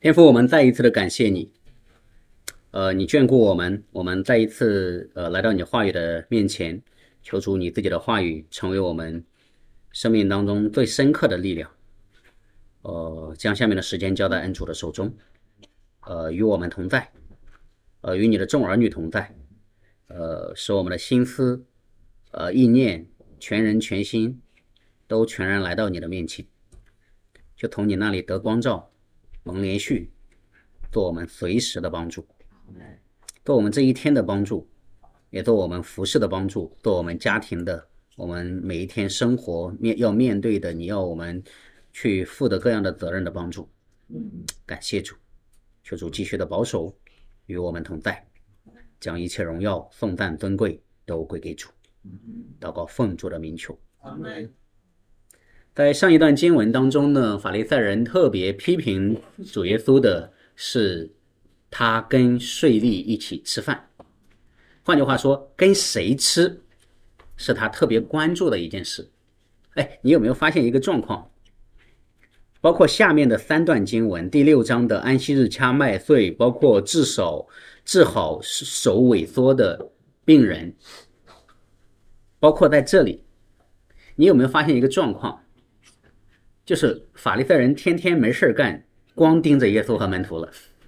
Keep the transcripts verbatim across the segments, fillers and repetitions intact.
天父，我们再一次的感谢你，呃，你眷顾我们，我们再一次呃来到你话语的面前，求主你自己的话语成为我们生命当中最深刻的力量。呃，将下面的时间交在恩主的手中，呃，与我们同在，呃，与你的众儿女同在，呃，使我们的心思、呃意念、全人全心都全然来到你的面前，就从你那里得光照。蒙连续做我们随时的帮助，做我们这一天的帮助，也做我们服侍的帮助，做我们家庭的，我们每一天生活面要面对的，你要我们去负的各样的责任的帮助。感谢主，求主继续的保守与我们同在，将一切荣耀颂赞尊贵都归给主。祷告奉主的名求，阿们。在上一段经文当中呢，法利赛人特别批评主耶稣的是他跟税吏一起吃饭，换句话说，跟谁吃是他特别关注的一件事。哎，你有没有发现一个状况？包括下面的三段经文，第六章的安息日掐麦穗，包括治手治好手萎缩的病人，包括在这里，你有没有发现一个状况？就是法利赛人天天没事干，光盯着耶稣和门徒了。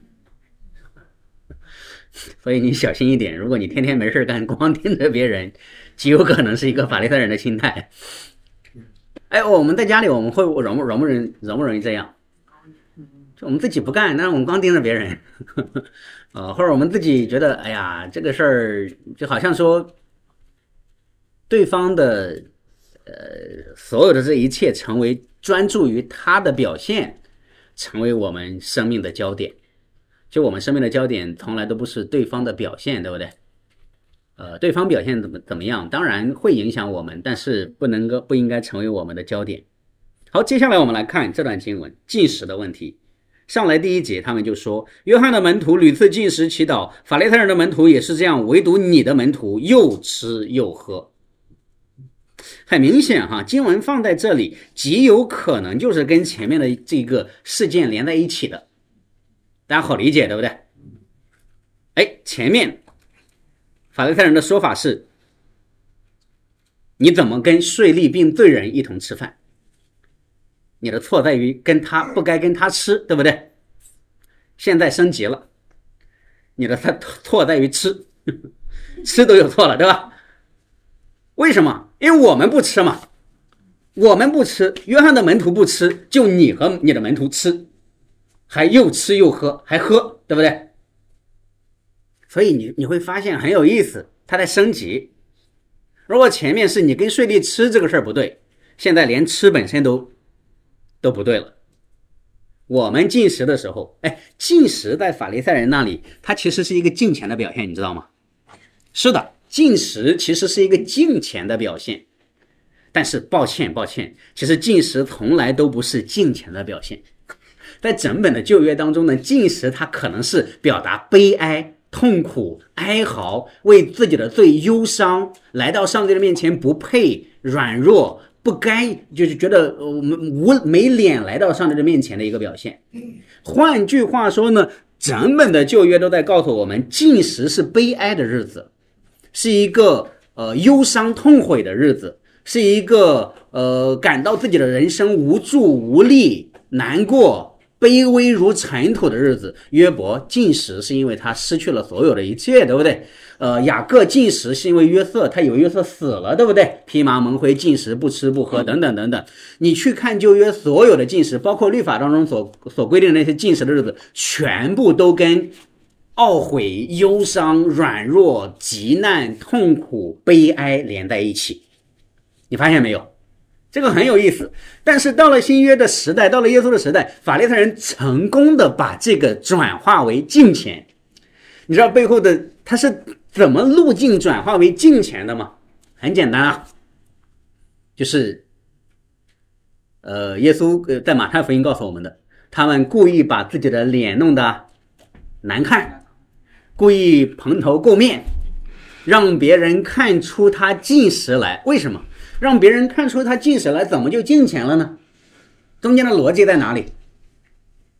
所以你小心一点，如果你天天没事干，光盯着别人，极有可能是一个法利赛人的心态。哎，我们在家里我们会容不容不容容不容易这样？就我们自己不干，但是我们光盯着别人，呃，或者我们自己觉得，哎呀，这个事儿就好像说，对方的呃所有的这一切成为专注于他的表现，成为我们生命的焦点。就我们生命的焦点从来都不是对方的表现，对不对？呃，对方表现怎么怎么样，当然会影响我们，但是不能够不应该成为我们的焦点。好，接下来我们来看这段经文禁食的问题。上来第一节，他们就说，约翰的门徒屡次禁食祈祷，法利赛人的门徒也是这样，唯独你的门徒又吃又喝。很明显哈，经文放在这里极有可能就是跟前面的这个事件连在一起的，大家好理解对不对？哎，前面法利赛人的说法是，你怎么跟税吏并罪人一同吃饭？你的错在于跟他不该跟他吃，对不对？现在升级了，你的错在于吃，吃都有错了，对吧？为什么？因为我们不吃嘛，我们不吃，约翰的门徒不吃，就你和你的门徒吃，还又吃又喝，还喝，对不对？所以你你会发现很有意思，他在升级。如果前面是你跟税吏吃这个事儿不对，现在连吃本身都都不对了。我们进食的时候，哎，进食在法利赛人那里，它其实是一个敬虔的表现，你知道吗？是的。进食其实是一个敬虔的表现，但是抱歉抱歉，其实进食从来都不是敬虔的表现。在整本的旧约当中呢，进食它可能是表达悲哀、痛苦、哀嚎，为自己的罪忧伤，来到上帝的面前不配、软弱、不该，就是觉得我们无没脸来到上帝的面前的一个表现。换句话说呢，整本的旧约都在告诉我们，进食是悲哀的日子，是一个呃忧伤痛悔的日子，是一个呃感到自己的人生无助无力、难过、卑微如尘土的日子。约伯进食是因为他失去了所有的一切，对不对？呃，雅各进食是因为约瑟，他有约瑟死了，对不对？披麻蒙灰进食，不吃不喝等等等等。你去看旧约所有的进食，包括律法当中所所规定的那些进食的日子，全部都跟懊悔、忧伤、软弱、急难、痛苦、悲哀连在一起，你发现没有？这个很有意思。但是到了新约的时代，到了耶稣的时代，法利赛人成功的把这个转化为敬虔。你知道背后的他是怎么路径转化为敬虔的吗？很简单啊，就是呃，耶稣呃在马太福音告诉我们的，他们故意把自己的脸弄得难看，故意蓬头垢面，让别人看出他进食来。为什么让别人看出他进食来，怎么就敬虔了呢？中间的逻辑在哪里？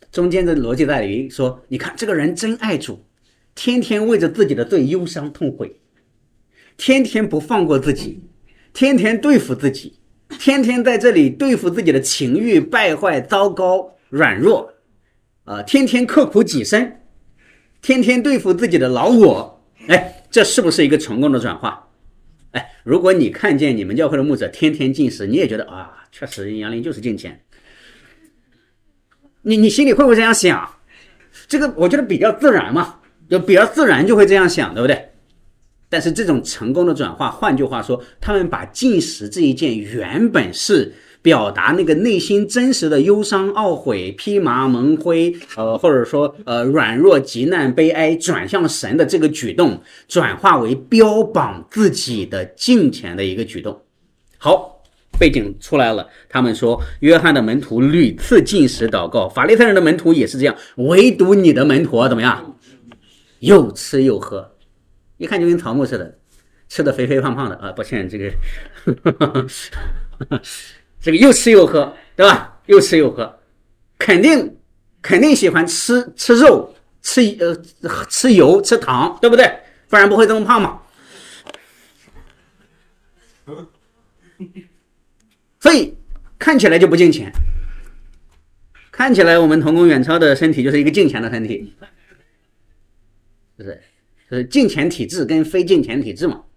中间的逻辑在于说，你看这个人真爱主，天天为着自己的罪忧伤痛悔，天天不放过自己，天天对付自己，天天在这里对付自己的情欲败坏糟糕软弱，呃，天天刻苦己身，天天对付自己的老我。哎，这是不是一个成功的转化？哎，如果你看见你们教会的牧者天天禁食，你也觉得啊，确实杨林就是敬虔，你你心里会不会这样想？这个我觉得比较自然嘛，就比较自然就会这样想，对不对？但是这种成功的转化，换句话说，他们把禁食这一件原本是表达那个内心真实的忧伤、懊悔、披麻蒙灰，呃，或者说呃软弱、极难、悲哀，转向神的这个举动，转化为标榜自己的敬虔的一个举动。好，背景出来了，他们说约翰的门徒屡次禁食祷告，法利赛人的门徒也是这样，唯独你的门徒啊怎么样？又吃又喝，一看就跟草木似的，吃的肥肥胖胖的啊！抱歉，这个这个又吃又喝，对吧？又吃又喝，肯定肯定喜欢吃吃肉，吃呃吃油，吃糖，对不对？不然不会这么胖嘛。所以看起来就不敬虔，看起来我们同工远超的身体就是一个敬虔的身体，就是就是敬虔体质跟非敬虔体质嘛。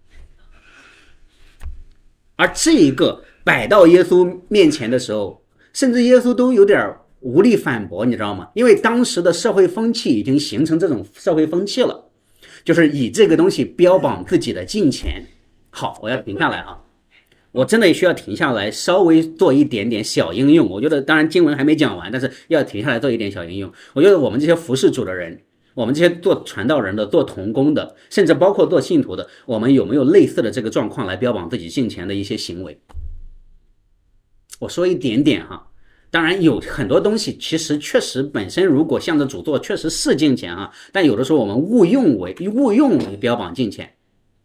而这一个摆到耶稣面前的时候，甚至耶稣都有点无力反驳，你知道吗？因为当时的社会风气已经形成这种社会风气了，就是以这个东西标榜自己的敬虔。好，我要停下来啊，我真的需要停下来稍微做一点点小应用。我觉得当然经文还没讲完，但是要停下来做一点小应用。我觉得我们这些服事主的人，我们这些做传道人的，做同工的，甚至包括做信徒的，我们有没有类似的这个状况来标榜自己敬虔的一些行为？我说一点点哈，当然有很多东西其实确实本身如果向着主做确实是敬虔啊，但有的时候我们误用为误用为标榜敬虔。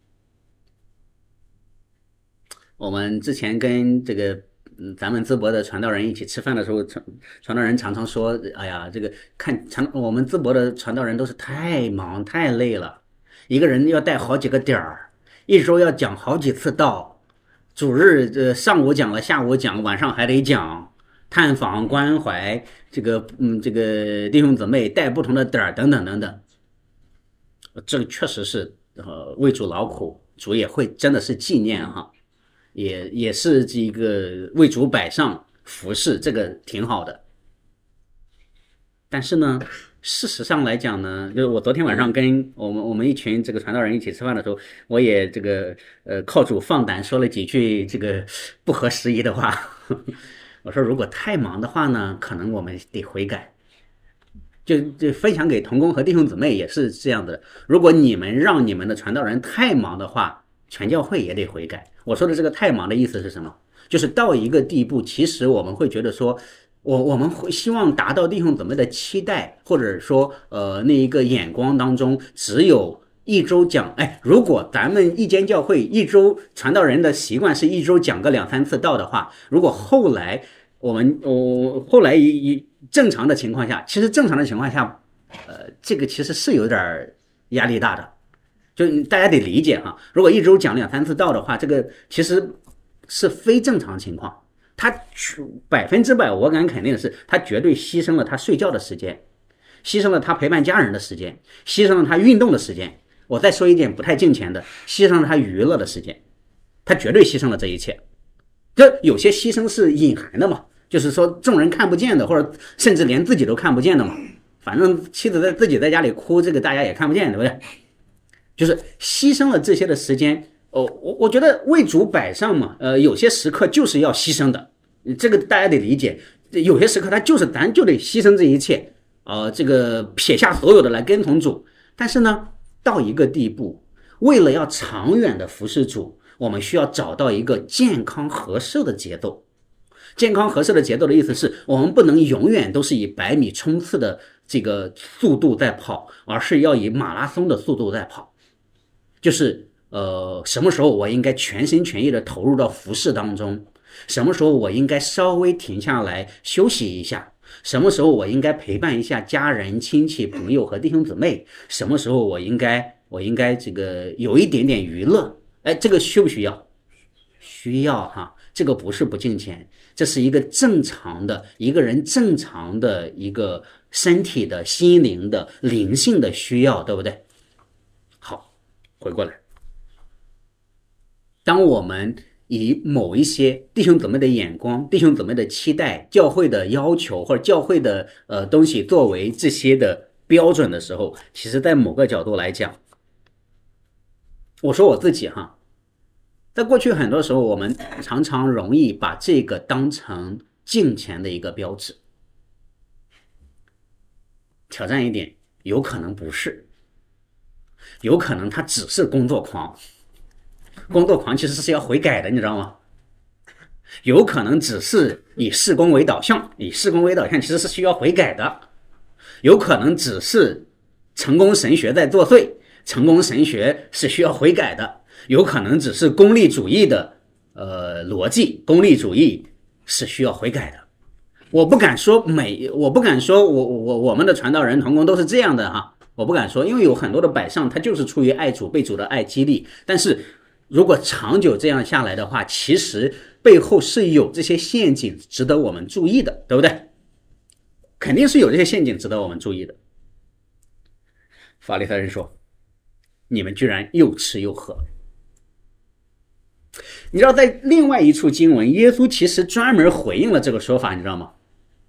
我们之前跟这个嗯咱们淄博的传道人一起吃饭的时候，传传道人常常说，哎呀，这个看传我们淄博的传道人都是太忙太累了，一个人要带好几个点儿，一周要讲好几次道，主日呃上午讲了，下午讲，晚上还得讲，探访关怀这个嗯这个弟兄姊妹，带不同的点儿等等等等。这个确实是呃为主劳苦，主也会真的是纪念哈。也也是这个为主摆上服侍，这个挺好的。但是呢，事实上来讲呢，就是我昨天晚上跟我们我们一群这个传道人一起吃饭的时候，我也这个呃靠主放胆说了几句这个不合时宜的话。我说如果太忙的话呢，可能我们得悔改。就就分享给同工和弟兄姊妹也是这样的。如果你们让你们的传道人太忙的话，全教会也得悔改。我说的这个太忙的意思是什么？就是到一个地步，其实我们会觉得说，我我们会希望达到弟兄姊妹的期待，或者说呃那一个眼光当中，只有一周讲。哎，如果咱们一间教会一周传道人的习惯是一周讲个两三次道的话，如果后来我们哦后来一正常的情况下，其实正常的情况下，呃这个其实是有点压力大的。就大家得理解哈，如果一周讲两三次道的话，这个其实是非正常情况。他百分之百，我敢肯定的是，他绝对牺牲了他睡觉的时间，牺牲了他陪伴家人的时间，牺牲了他运动的时间。我再说一点不太敬虔的，牺牲了他娱乐的时间，他绝对牺牲了这一切。这有些牺牲是隐含的嘛，就是说众人看不见的，或者甚至连自己都看不见的嘛。反正妻子在自己在家里哭，这个大家也看不见，对不对？就是牺牲了这些的时间，哦，我我觉得为主摆上嘛，呃，有些时刻就是要牺牲的，这个大家得理解。有些时刻他就是咱就得牺牲这一切，呃，这个撇下所有的来跟从主。但是呢，到一个地步，为了要长远的服侍主，我们需要找到一个健康合适的节奏。健康合适的节奏的意思是我们不能永远都是以百米冲刺的这个速度在跑，而是要以马拉松的速度在跑。就是呃，什么时候我应该全心全意的投入到服事当中，什么时候我应该稍微停下来休息一下， 什么时候我应该陪伴一下家人、亲戚、朋友和弟兄姊妹，什么时候我应该我应该这个有一点点娱乐，哎，这个需不需要？需要哈，这个不是不敬钱，这是一个正常的一个人正常的一个身体的、心灵的、灵性的需要，对不对？好，回过来，当我们以某一些弟兄姊妹的眼光、弟兄姊妹的期待、教会的要求或者教会的呃东西作为这些的标准的时候，其实在某个角度来讲，我说我自己哈，在过去很多时候我们常常容易把这个当成敬虔的一个标志。挑战一点，有可能不是，有可能他只是工作狂。工作狂其实是要悔改的，你知道吗？有可能只是以事工为导向，以事工为导向其实是需要悔改的。有可能只是成功神学在作祟，成功神学是需要悔改的。有可能只是功利主义的呃逻辑，功利主义是需要悔改的。我不敢说每，我不敢说我我我们的传道人同工都是这样的哈，我不敢说，因为有很多的摆上他就是出于爱主，被主的爱激励，但是如果长久这样下来的话，其实背后是有这些陷阱值得我们注意的，对不对？肯定是有这些陷阱值得我们注意的。法利赛人说，你们居然又吃又喝。你知道在另外一处经文，耶稣其实专门回应了这个说法，你知道吗？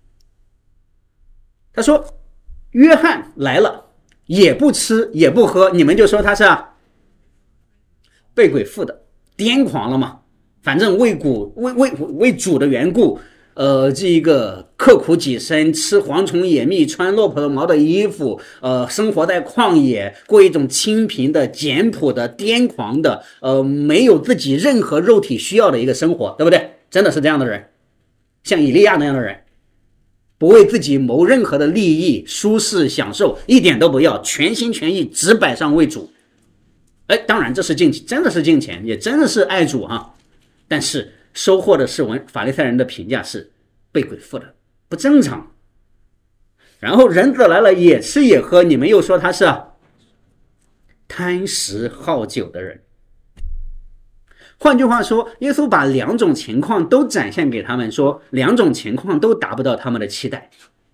他说约翰来了也不吃也不喝，你们就说他是啊被鬼附的，癫狂了嘛？反正为主为为为主的缘故，呃，这一个刻苦己身，吃蝗虫野蜜，穿骆驼毛的衣服，呃，生活在旷野，过一种清贫的、简朴的、癫狂的，呃，没有自己任何肉体需要的一个生活，对不对？真的是这样的人，像以利亚那样的人，不为自己谋任何的利益、舒适、享受，一点都不要，全心全意只摆上为主。哎，当然这是敬，真的是敬虔，也真的是爱主哈。但是收获的是文法利赛人的评价是被鬼附的，不正常。然后人子来了也吃也喝，你们又说他是啊贪食好酒的人。换句话说，耶稣把两种情况都展现给他们，说两种情况都达不到他们的期待。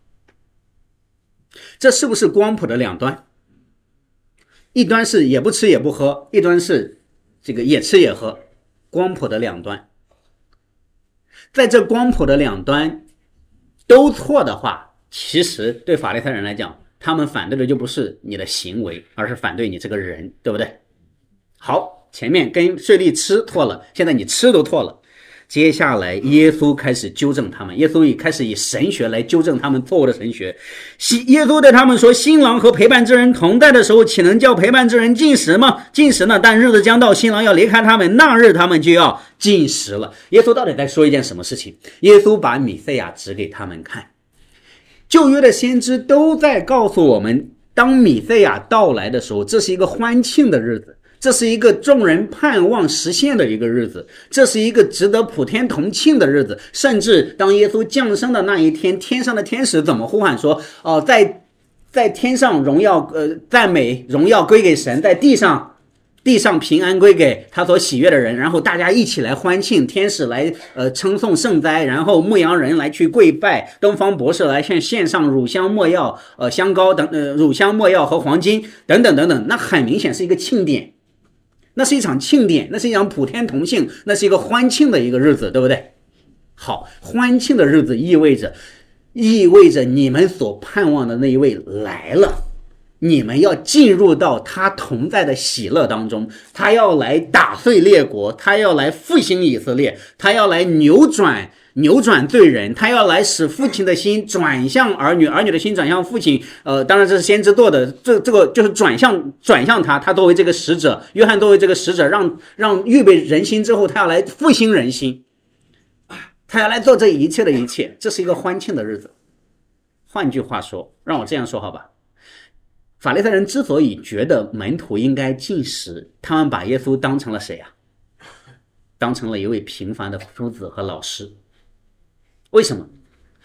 这是不是光谱的两端？一端是也不吃也不喝，一端是这个也吃也喝，光谱的两端。在这光谱的两端都错的话，其实对法利赛人来讲，他们反对的就不是你的行为，而是反对你这个人，对不对？好，前面跟税吏吃错了，现在你吃都错了。接下来耶稣开始纠正他们，耶稣也开始以神学来纠正他们错误的神学。耶稣对他们说，新郎和陪伴之人同在的时候，岂能叫陪伴之人禁食吗？禁食呢，但日子将到，新郎要离开他们，那日他们就要禁食了。耶稣到底在说一件什么事情？耶稣把弥赛亚指给他们看。旧约的先知都在告诉我们，当弥赛亚到来的时候，这是一个欢庆的日子，这是一个众人盼望实现的一个日子，这是一个值得普天同庆的日子。甚至当耶稣降生的那一天，天上的天使怎么呼喊说，哦、呃，在在天上荣耀呃赞美荣耀归给神，在地上地上平安归给他所喜悦的人。然后大家一起来欢庆，天使来呃称颂圣哉，然后牧羊人来去跪拜，东方博士来向献上乳香没药呃香膏等呃乳香没药和黄金等等等等。那很明显是一个庆典，那是一场庆典，那是一场普天同庆，那是一个欢庆的一个日子，对不对？好，欢庆的日子意味着意味着你们所盼望的那一位来了，你们要进入到他同在的喜乐当中，他要来打碎列国，他要来复兴以色列，他要来扭转扭转罪人，他要来使父亲的心转向儿女，儿女的心转向父亲。呃，当然这是先知做的，这这个就是转向转向他，他作为这个使者，约翰作为这个使者，让让预备人心之后，他要来复兴人心，他要来做这一切的一切，这是一个欢庆的日子。换句话说，让我这样说好吧，法利赛人之所以觉得门徒应该禁食，他们把耶稣当成了谁啊？当成了一位平凡的夫子和老师。为什么？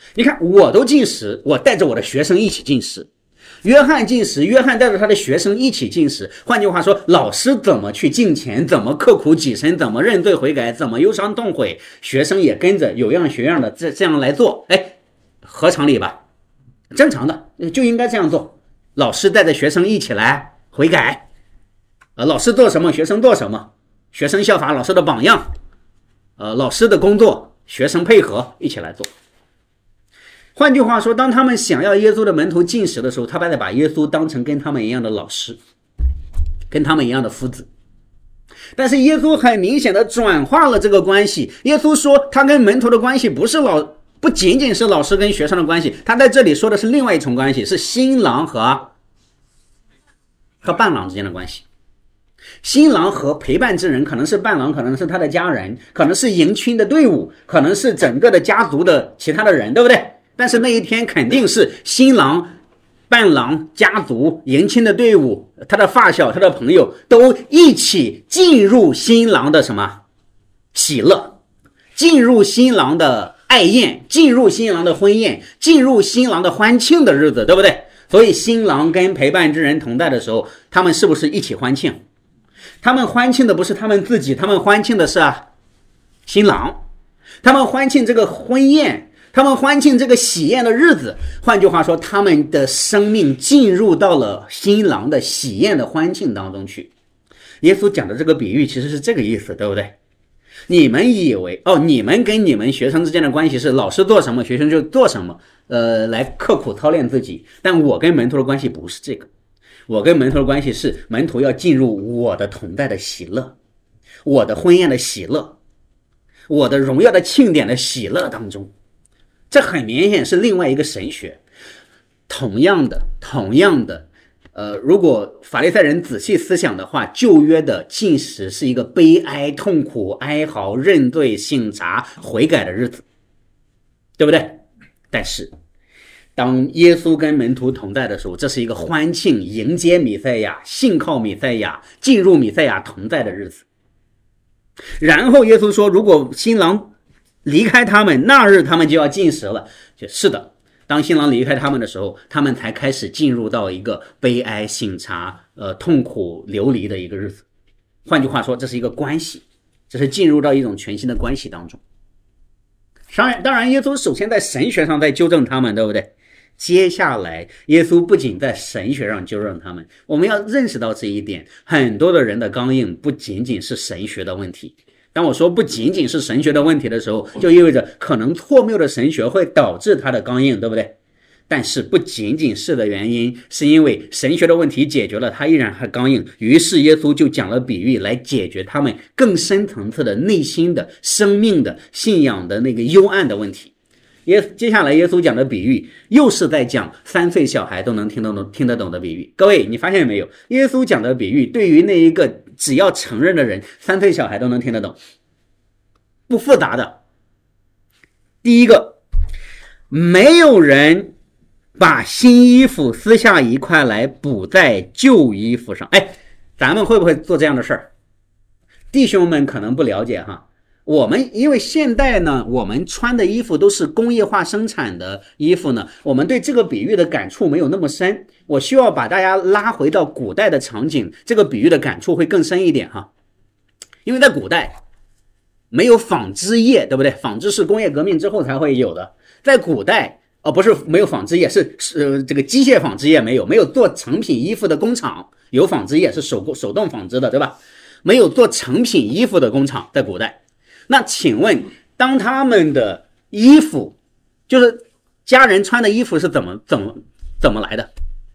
你看我都进食，我带着我的学生一起进食。约翰进食，约翰带着他的学生一起进食。换句话说，老师怎么去敬虔，怎么刻苦己身，怎么认罪悔改，怎么忧伤痛悔，学生也跟着有样学样的这这样来做。哎，合常理吧？正常的就应该这样做。老师带着学生一起来悔改，呃，老师做什么，学生做什么，学生效法老师的榜样，呃，老师的工作，学生配合一起来做。换句话说，当他们想要耶稣的门徒进食的时候，他们把耶稣当成跟他们一样的老师，跟他们一样的夫子。但是耶稣很明显的转化了这个关系。耶稣说他跟门徒的关系不是老不仅仅是老师跟学生的关系，他在这里说的是另外一重关系，是新郎和和伴郎之间的关系。新郎和陪伴之人可能是伴郎，可能是他的家人，可能是迎亲的队伍，可能是整个的家族的其他的人，对不对？但是那一天肯定是新郎、伴郎、家族、迎亲的队伍，他的发小、他的朋友都一起进入新郎的什么喜乐，进入新郎的爱宴，进入新郎的婚宴，进入新郎的欢庆的日子，对不对？所以新郎跟陪伴之人同在的时候，他们是不是一起欢庆？他们欢庆的不是他们自己，他们欢庆的是啊新郎，他们欢庆这个婚宴，他们欢庆这个喜宴的日子。换句话说，他们的生命进入到了新郎的喜宴的欢庆当中去。耶稣讲的这个比喻其实是这个意思，对不对？你们以为哦，你们跟你们学生之间的关系是老师做什么学生就做什么，呃，来刻苦操练自己。但我跟门徒的关系不是这个，我跟门徒的关系是门徒要进入我的同在的喜乐，我的婚宴的喜乐，我的荣耀的庆典的喜乐当中。这很明显是另外一个神学。同样的同样的呃，如果法利赛人仔细思想的话，旧约的禁食是一个悲哀、痛苦、哀嚎、认罪、省察、悔改的日子，对不对？但是当耶稣跟门徒同在的时候，这是一个欢庆、迎接弥赛亚、信靠弥赛亚、进入弥赛亚同在的日子。然后耶稣说，如果新郎离开他们，那日他们就要禁食了。是的，当新郎离开他们的时候，他们才开始进入到一个悲哀、省察、呃痛苦、流离的一个日子。换句话说，这是一个关系，这是进入到一种全新的关系当中。当然，当然，耶稣首先在神学上在纠正他们，对不对？接下来，耶稣不仅在神学上纠正他们，我们要认识到这一点。很多的人的刚硬不仅仅是神学的问题。当我说不仅仅是神学的问题的时候，就意味着可能错谬的神学会导致他的刚硬，对不对？但是不仅仅是的原因，是因为神学的问题解决了，他依然还刚硬。于是耶稣就讲了比喻来解决他们更深层次的内心的生命的信仰的那个幽暗的问题。耶接下来耶稣讲的比喻又是在讲三岁小孩都能听得懂听得懂的比喻。各位，你发现没有？耶稣讲的比喻对于那一个只要承认的人，三岁小孩都能听得懂，不复杂的。第一个，没有人把新衣服撕下一块来补在旧衣服上。哎，咱们会不会做这样的事儿？弟兄们可能不了解哈。我们因为现代呢，我们穿的衣服都是工业化生产的衣服呢，我们对这个比喻的感触没有那么深。我需要把大家拉回到古代的场景，这个比喻的感触会更深一点哈。因为在古代没有纺织业，对不对？纺织是工业革命之后才会有的。在古代哦，不是没有纺织业，是是、呃、这个机械纺织业没有，没有做成品衣服的工厂。有纺织业是手手动纺织的，对吧？没有做成品衣服的工厂，在古代。那请问，当他们的衣服，就是家人穿的衣服是怎么怎么怎么来的？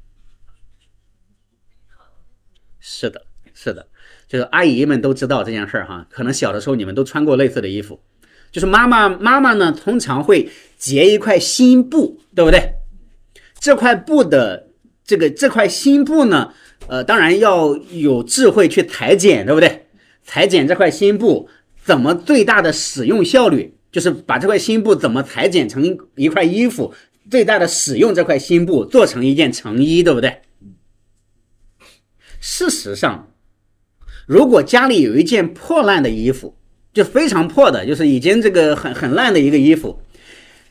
是的，是的，就是阿姨们都知道这件事哈。可能小的时候你们都穿过类似的衣服，就是妈妈妈妈呢通常会结一块新布，对不对？这块布的这个这块新布呢，呃，当然要有智慧去裁剪，对不对？裁剪这块新布。怎么最大的使用效率，就是把这块新布怎么裁剪成一块衣服，最大的使用这块新布做成一件成衣，对不对？事实上，如果家里有一件破烂的衣服，就非常破的，就是已经这个很很烂的一个衣服，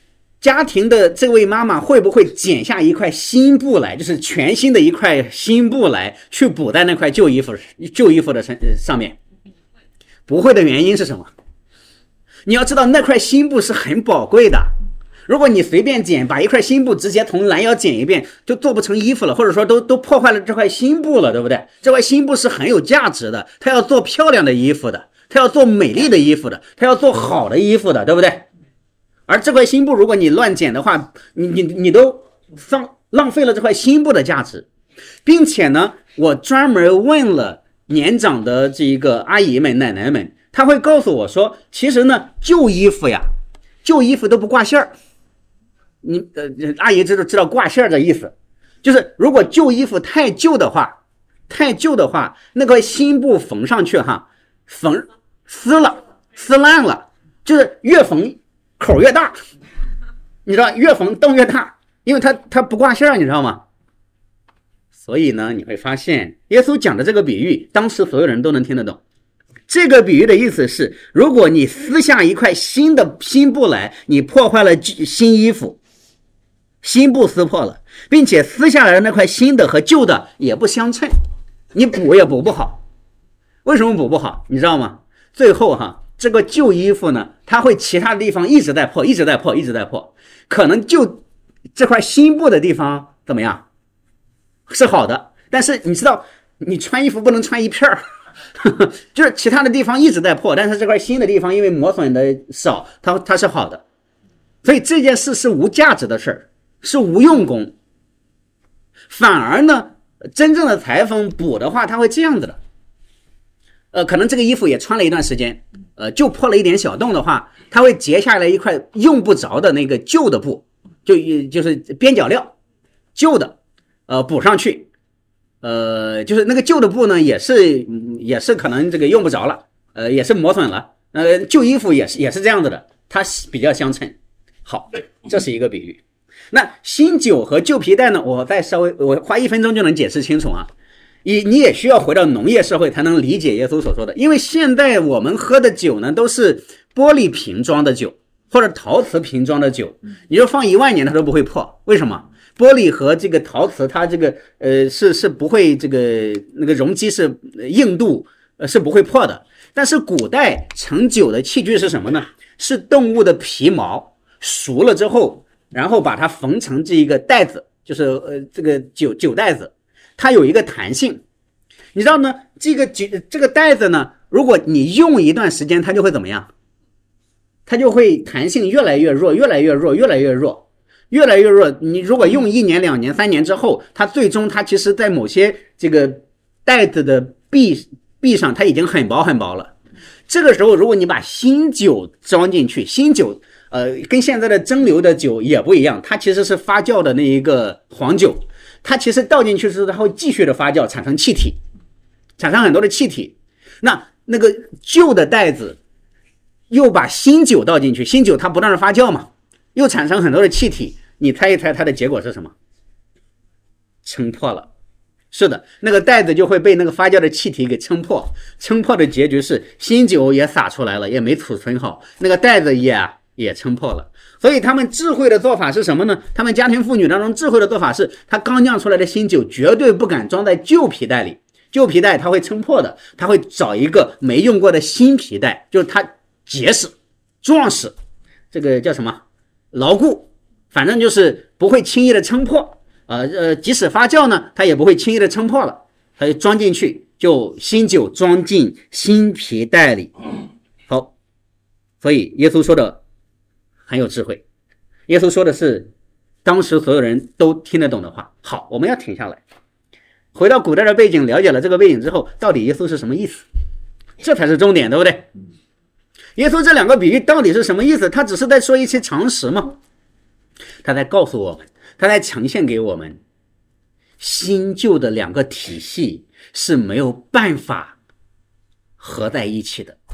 家庭的这位妈妈会不会剪下一块新布来，就是全新的一块新布来去补在那块旧衣服旧衣服的上面？不会的原因是什么？你要知道那块新布是很宝贵的，如果你随便剪，把一块新布直接从拦腰剪一遍，就做不成衣服了，或者说都都破坏了这块新布了，对不对？这块新布是很有价值的，它要做漂亮的衣服的，它要做美丽的衣服的，它要做好的衣服的，对不对？而这块新布如果你乱剪的话，你你你都浪浪费了这块新布的价值。并且呢，我专门问了年长的这个阿姨们奶奶们，他会告诉我说，其实呢旧衣服呀旧衣服都不挂线儿。你呃阿姨知道知道挂线儿的意思，就是如果旧衣服太旧的话太旧的话那个新布缝上去哈，缝撕了撕烂了，就是越缝口越大，你知道越缝洞越大，因为它它不挂线，你知道吗？所以呢，你会发现耶稣讲的这个比喻，当时所有人都能听得懂。这个比喻的意思是，如果你撕下一块新的新布来，你破坏了新衣服，新布撕破了，并且撕下来的那块新的和旧的也不相称，你补也补不好。为什么补不好？你知道吗？最后哈。这个旧衣服呢，它会其他的地方一直在破，一直在破，一直在破。可能就这块新布的地方怎么样？是好的，但是你知道，你穿衣服不能穿一片儿，就是其他的地方一直在破，但是这块新的地方因为磨损的少，它它是好的。所以这件事是无价值的事儿，是无用功。反而呢，真正的裁缝补的话，它会这样子的。呃，可能这个衣服也穿了一段时间，呃，就破了一点小洞的话，它会截下来一块用不着的那个旧的布，就就是边角料，旧的，呃，补上去，呃，就是那个旧的布呢，也是也是可能这个用不着了，呃，也是磨损了，呃，旧衣服也是也是这样子的，它比较相称。好，这是一个比喻。那新酒和旧皮带呢，我再稍微我花一分钟就能解释清楚啊。你你也需要回到农业社会才能理解耶稣所说的，因为现在我们喝的酒呢都是玻璃瓶装的酒或者陶瓷瓶装的酒，你就放一万年它都不会破。为什么？玻璃和这个陶瓷它这个呃是是不会这个那个容积是硬度呃是不会破的。但是古代盛酒的器具是什么呢？是动物的皮毛熟了之后，然后把它缝成这一个袋子，就是呃这个酒酒袋子。它有一个弹性，你知道呢？这个这个袋子呢，如果你用一段时间，它就会怎么样？它就会弹性越来越弱，越来越弱，越来越弱，越来越弱。你如果用一年、两年、三年之后，它最终它其实在某些这个袋子的壁壁上，它已经很薄很薄了。这个时候，如果你把新酒装进去，新酒呃跟现在的蒸馏的酒也不一样，它其实是发酵的那一个黄酒。它其实倒进去之后，它会继续的发酵，产生气体，产生很多的气体。那那个旧的袋子又把新酒倒进去，新酒它不断的发酵嘛，又产生很多的气体。你猜一猜它的结果是什么？撑破了。是的，那个袋子就会被那个发酵的气体给撑破。撑破的结局是新酒也洒出来了，也没储存好，那个袋子也也撑破了。所以他们智慧的做法是什么呢？他们家庭妇女当中智慧的做法是，他刚酿出来的新酒绝对不敢装在旧皮带里，旧皮带它会撑破的，他会找一个没用过的新皮带，就是它结实壮实，这个叫什么牢固，反正就是不会轻易的撑破。呃呃，即使发酵呢，它也不会轻易的撑破了，它就装进去，就新酒装进新皮带里。好，所以耶稣说的很有智慧，耶稣说的是当时所有人都听得懂的话。好，我们要停下来，回到古代的背景，了解了这个背景之后，到底耶稣是什么意思？这才是重点，对不对？耶稣这两个比喻到底是什么意思？他只是在说一些常识吗？他在告诉我们，他在呈现给我们，新旧的两个体系是没有办法合在一起的。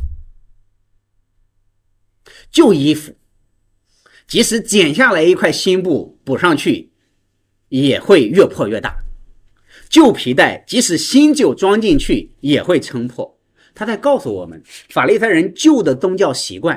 旧衣服即使剪下来一块新布补上去，也会越破越大。旧皮带即使新酒装进去，也会撑破。他在告诉我们，法利赛人旧的宗教习惯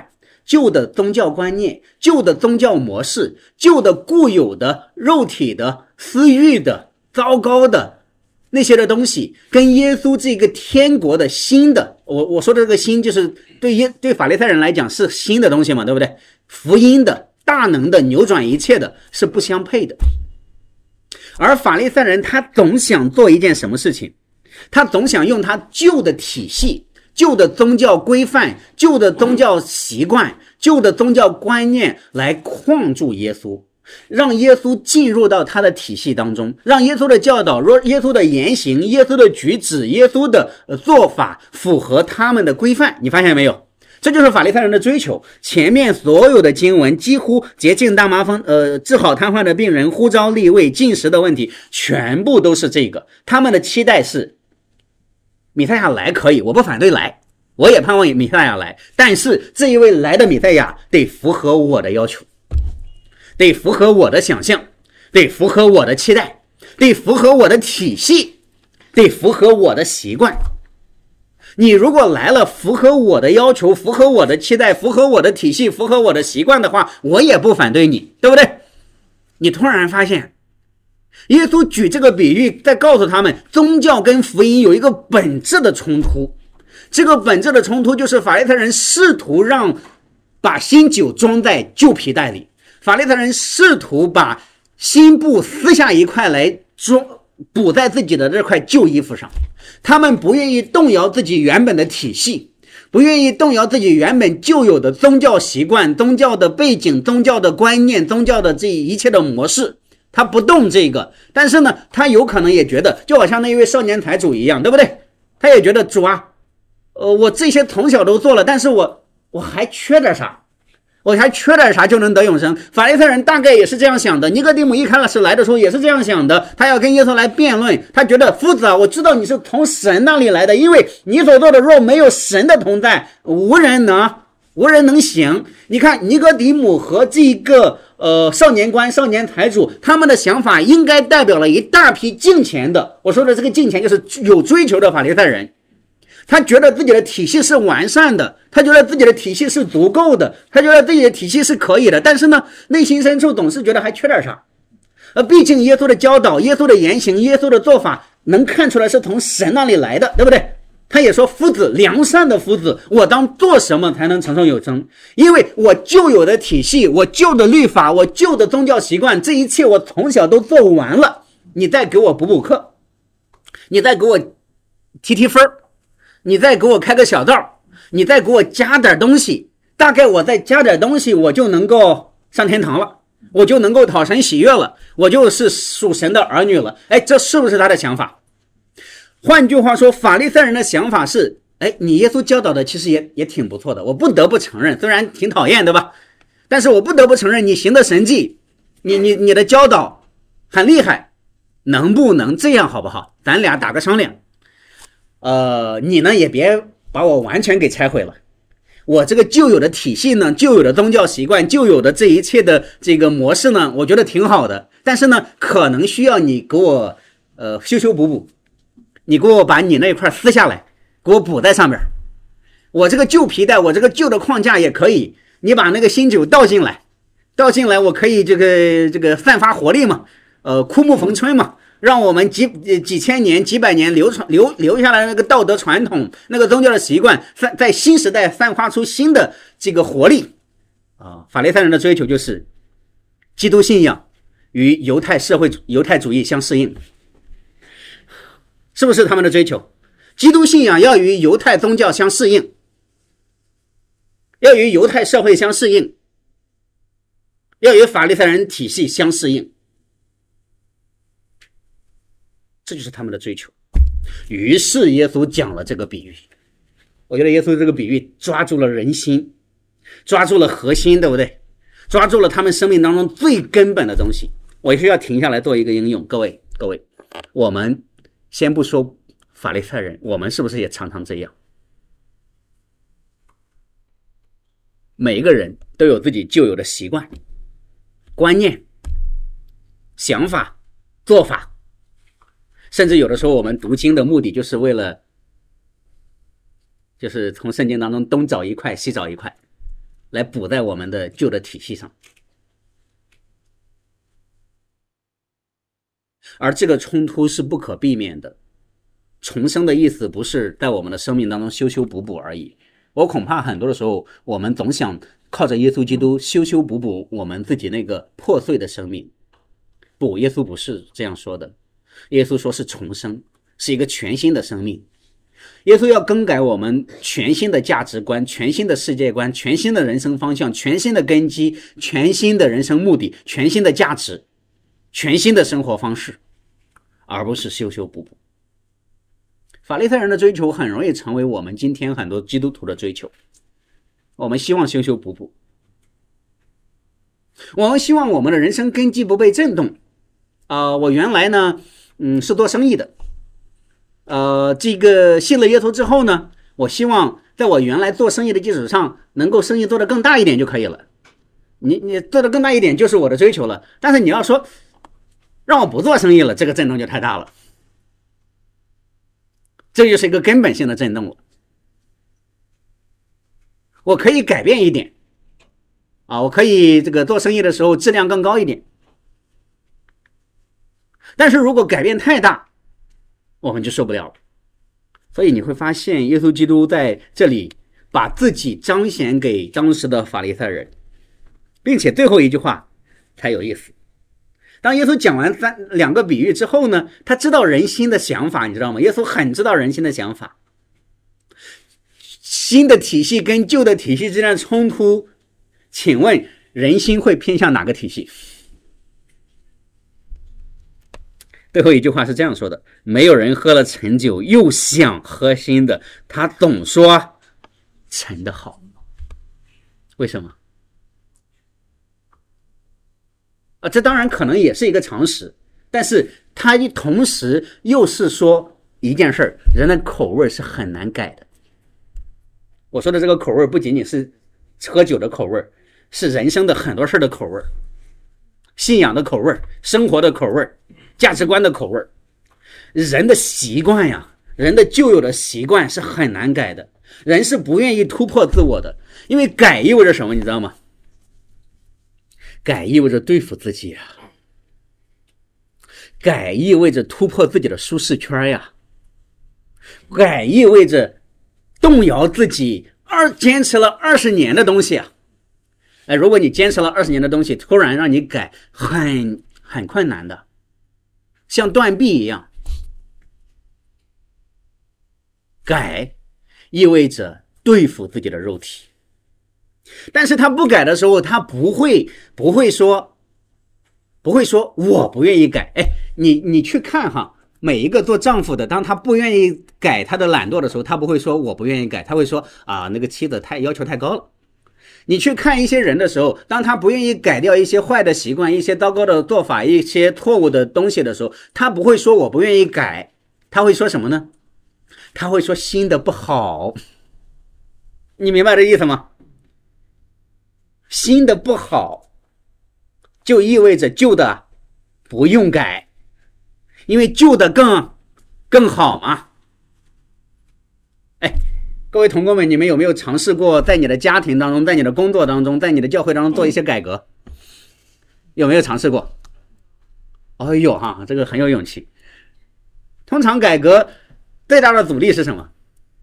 旧的宗教观念、旧的宗教模式、旧的固有的肉体的私欲的糟糕的那些的东西，跟耶稣这个天国的新的，我我说的这个新就是对耶对法利赛人来讲是新的东西嘛，对不对？福音的大能的扭转一切的是不相配的。而法利赛人他总想做一件什么事情？他总想用他旧的体系、旧的宗教规范、旧的宗教习惯、旧的宗教观念来框住耶稣，让耶稣进入到他的体系当中，让耶稣的教导、耶稣的言行、耶稣的举止、耶稣的做法符合他们的规范。你发现没有？这就是法利赛人的追求。前面所有的经文，几乎洁净大麻风、呃，治好瘫痪的病人、呼召立位、禁食的问题，全部都是这个。他们的期待是，弥赛亚来可以，我不反对来，我也盼望弥赛亚来，但是这一位来的弥赛亚得符合我的要求，得符合我的想象，得符合我的期待，得符合我的体系，得符合我的习惯。你如果来了符合我的要求，符合我的期待，符合我的体系，符合我的习惯的话，我也不反对你，对不对？你突然发现耶稣举这个比喻在告诉他们，宗教跟福音有一个本质的冲突。这个本质的冲突就是法利赛人试图让把新酒装在旧皮袋里，法利赛人试图把新布撕下一块来装补在自己的这块旧衣服上。他们不愿意动摇自己原本的体系，不愿意动摇自己原本就有的宗教习惯、宗教的背景、宗教的观念、宗教的这一切的模式。他不动这个，但是呢，他有可能也觉得，就好像那一位少年财主一样，对不对？他也觉得主啊，呃，我这些从小都做了，但是我我还缺点啥？我还缺点啥就能得永生？法利赛人大概也是这样想的。尼哥底母一开始来的时候也是这样想的，他要跟耶稣来辩论，他觉得夫子啊，我知道你是从神那里来的，因为你所做的若没有神的同在，无人能无人能行。你看尼哥底母和这个呃少年官、少年财主，他们的想法应该代表了一大批敬虔的，我说的这个敬虔就是有追求的法利赛人。他觉得自己的体系是完善的，他觉得自己的体系是足够的，他觉得自己的体系是可以的，但是呢，内心深处总是觉得还缺点啥。而毕竟耶稣的教导、耶稣的言行、耶稣的做法能看出来是从神那里来的，对不对？他也说，夫子，良善的夫子，我当做什么才能承受有生？因为我旧有的体系，我旧的律法，我旧的宗教习惯，这一切我从小都做完了，你再给我补补课，你再给我提提分，你再给我开个小道，你再给我加点东西，大概我再加点东西，我就能够上天堂了，我就能够讨神喜悦了，我就是属神的儿女了。哎，这是不是他的想法？换句话说，法利赛人的想法是，哎，你耶稣教导的其实也也挺不错的，我不得不承认，虽然挺讨厌，对吧？但是我不得不承认，你行的神迹，你你你的教导很厉害，能不能这样好不好？咱俩打个商量。呃，你呢也别把我完全给拆毁了。我这个旧有的体系呢，旧有的宗教习惯，旧有的这一切的这个模式呢，我觉得挺好的。但是呢，可能需要你给我呃修修补补，你给我把你那块撕下来，给我补在上面。我这个旧皮带，我这个旧的框架也可以，你把那个新酒倒进来，倒进来，我可以这个这个散发活力嘛，呃，枯木逢春嘛。让我们几几千年、几百年流传留留下来那个道德传统、那个宗教的习惯，在在新时代散发出新的这个活力啊！法利赛人的追求就是基督信仰与犹太社会、犹太主义相适应，是不是他们的追求？基督信仰要与犹太宗教相适应，要与犹太社会相适应，要与法利赛人体系相适应。这就是他们的追求。于是耶稣讲了这个比喻，我觉得耶稣这个比喻抓住了人心，抓住了核心，对不对？抓住了他们生命当中最根本的东西。我需要停下来做一个应用。各位各位，我们先不说法利赛人，我们是不是也常常这样？每一个人都有自己旧有的习惯、观念、想法、做法，甚至有的时候我们读经的目的就是为了就是从圣经当中东找一块西找一块来补在我们的旧的体系上。而这个冲突是不可避免的。重生的意思不是在我们的生命当中修修补补而已。我恐怕很多的时候，我们总想靠着耶稣基督修修补补我们自己那个破碎的生命。不，耶稣不是这样说的。耶稣说是重生，是一个全新的生命。耶稣要更改我们全新的价值观、全新的世界观、全新的人生方向、全新的根基、全新的人生目的、全新的价值、全新的生活方式，而不是修修补补。法利赛人的追求很容易成为我们今天很多基督徒的追求。我们希望修修补补，我们希望我们的人生根基不被震动。呃，我原来呢，嗯，是做生意的。呃，这个信了耶稣之后呢，我希望在我原来做生意的基础上，能够生意做得更大一点就可以了。你你做得更大一点就是我的追求了。但是你要说让我不做生意了，这个震动就太大了。这就是一个根本性的震动了。我可以改变一点啊，我可以这个做生意的时候质量更高一点。但是如果改变太大，我们就受不了了。所以你会发现耶稣基督在这里把自己彰显给当时的法利赛人，并且最后一句话才有意思。当耶稣讲完三两个比喻之后呢，他知道人心的想法，你知道吗？耶稣很知道人心的想法。新的体系跟旧的体系之间的冲突，请问人心会偏向哪个体系？最后一句话是这样说的：没有人喝了陈酒又想喝新的，他总说陈的好。为什么？啊，这当然可能也是一个常识，但是他同时又是说一件事，人的口味是很难改的。我说的这个口味不仅仅是喝酒的口味，是人生的很多事的口味，信仰的口味，生活的口味，价值观的口味。人的习惯呀，人的旧有的习惯是很难改的，人是不愿意突破自我的。因为改意味着什么，你知道吗？改意味着对付自己呀，改意味着突破自己的舒适圈呀，改意味着动摇自己二坚持了二十年的东西啊。哎，如果你坚持了二十年的东西，突然让你改，很很困难的，像断臂一样。改意味着对付自己的肉体。但是他不改的时候，他不会不会说不会说我不愿意改。哎，你你去看哈，每一个做丈夫的，当他不愿意改他的懒惰的时候，他不会说我不愿意改，他会说啊，那个妻子太要求太高了。你去看一些人的时候，当他不愿意改掉一些坏的习惯，一些糟糕的做法，一些错误的东西的时候，他不会说我不愿意改，他会说什么呢？他会说新的不好。你明白这意思吗？新的不好就意味着旧的不用改，因为旧的更更好嘛。哎，各位同工们，你们有没有尝试过在你的家庭当中，在你的工作当中，在你的教会当中做一些改革？有没有尝试过？哦，有哈，这个很有勇气。通常改革最大的阻力是什么？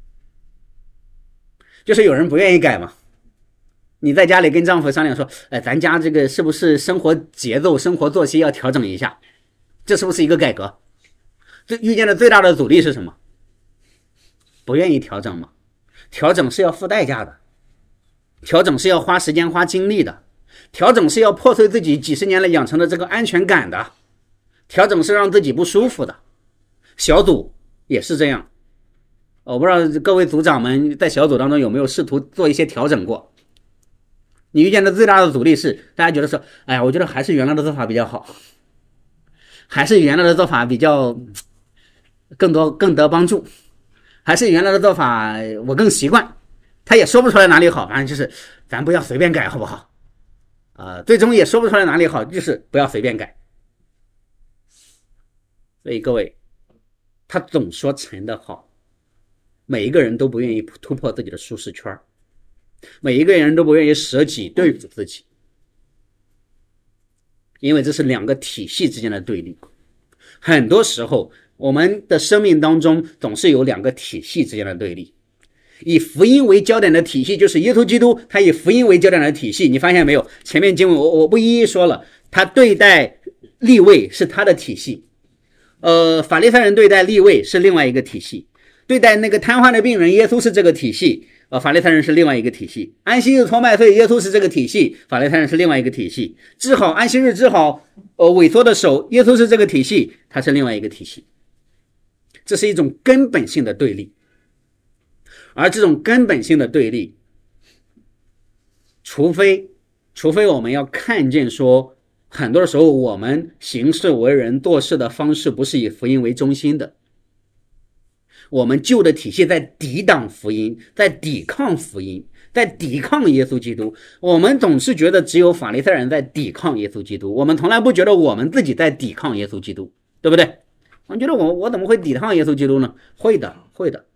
就是有人不愿意改嘛。你在家里跟丈夫商量说，哎，咱家这个是不是生活节奏、生活作息要调整一下？这是不是一个改革？这遇见的最大的阻力是什么？不愿意调整嘛。调整是要付代价的，调整是要花时间、花精力的，调整是要破碎自己几十年来养成的这个安全感的，调整是让自己不舒服的。小组也是这样。我不知道各位组长们在小组当中有没有试图做一些调整过。你遇见的最大的阻力是大家觉得说，哎呀，我觉得还是原来的做法比较好，还是原来的做法比较更多更得帮助，还是原来的做法我更习惯。他也说不出来哪里好，反正就是咱不要随便改好不好？呃，最终也说不出来哪里好，就是不要随便改。所以各位，他总说陈的好，每一个人都不愿意突破自己的舒适圈。 每一个人都不愿意舍己对付自己，因为这是两个体系之间的对立。很多时候我们的生命当中总是有两个体系之间的对立。以福音为焦点的体系就是耶稣基督，他以福音为焦点的体系，你发现没有？前面经文我我不一一说了，他对待利未是他的体系，呃，法利赛人对待利未是另外一个体系，对待那个瘫痪的病人，耶稣是这个体系，呃，法利赛人是另外一个体系，安息日脱麦穗，耶稣是这个体系，法利赛人是另外一个体系，治好安息日治好呃萎缩的手，耶稣是这个体系，他是另外一个体系。这是一种根本性的对立。而这种根本性的对立，除非除非我们要看见说，很多时候我们行事为人做事的方式不是以福音为中心的，我们旧的体系在抵挡福音，在抵抗福音，在抵抗耶稣基督。我们总是觉得只有法利赛人在抵抗耶稣基督，我们从来不觉得我们自己在抵抗耶稣基督，对不对？我们觉得我我怎么会抵抗耶稣基督呢？会的，会的。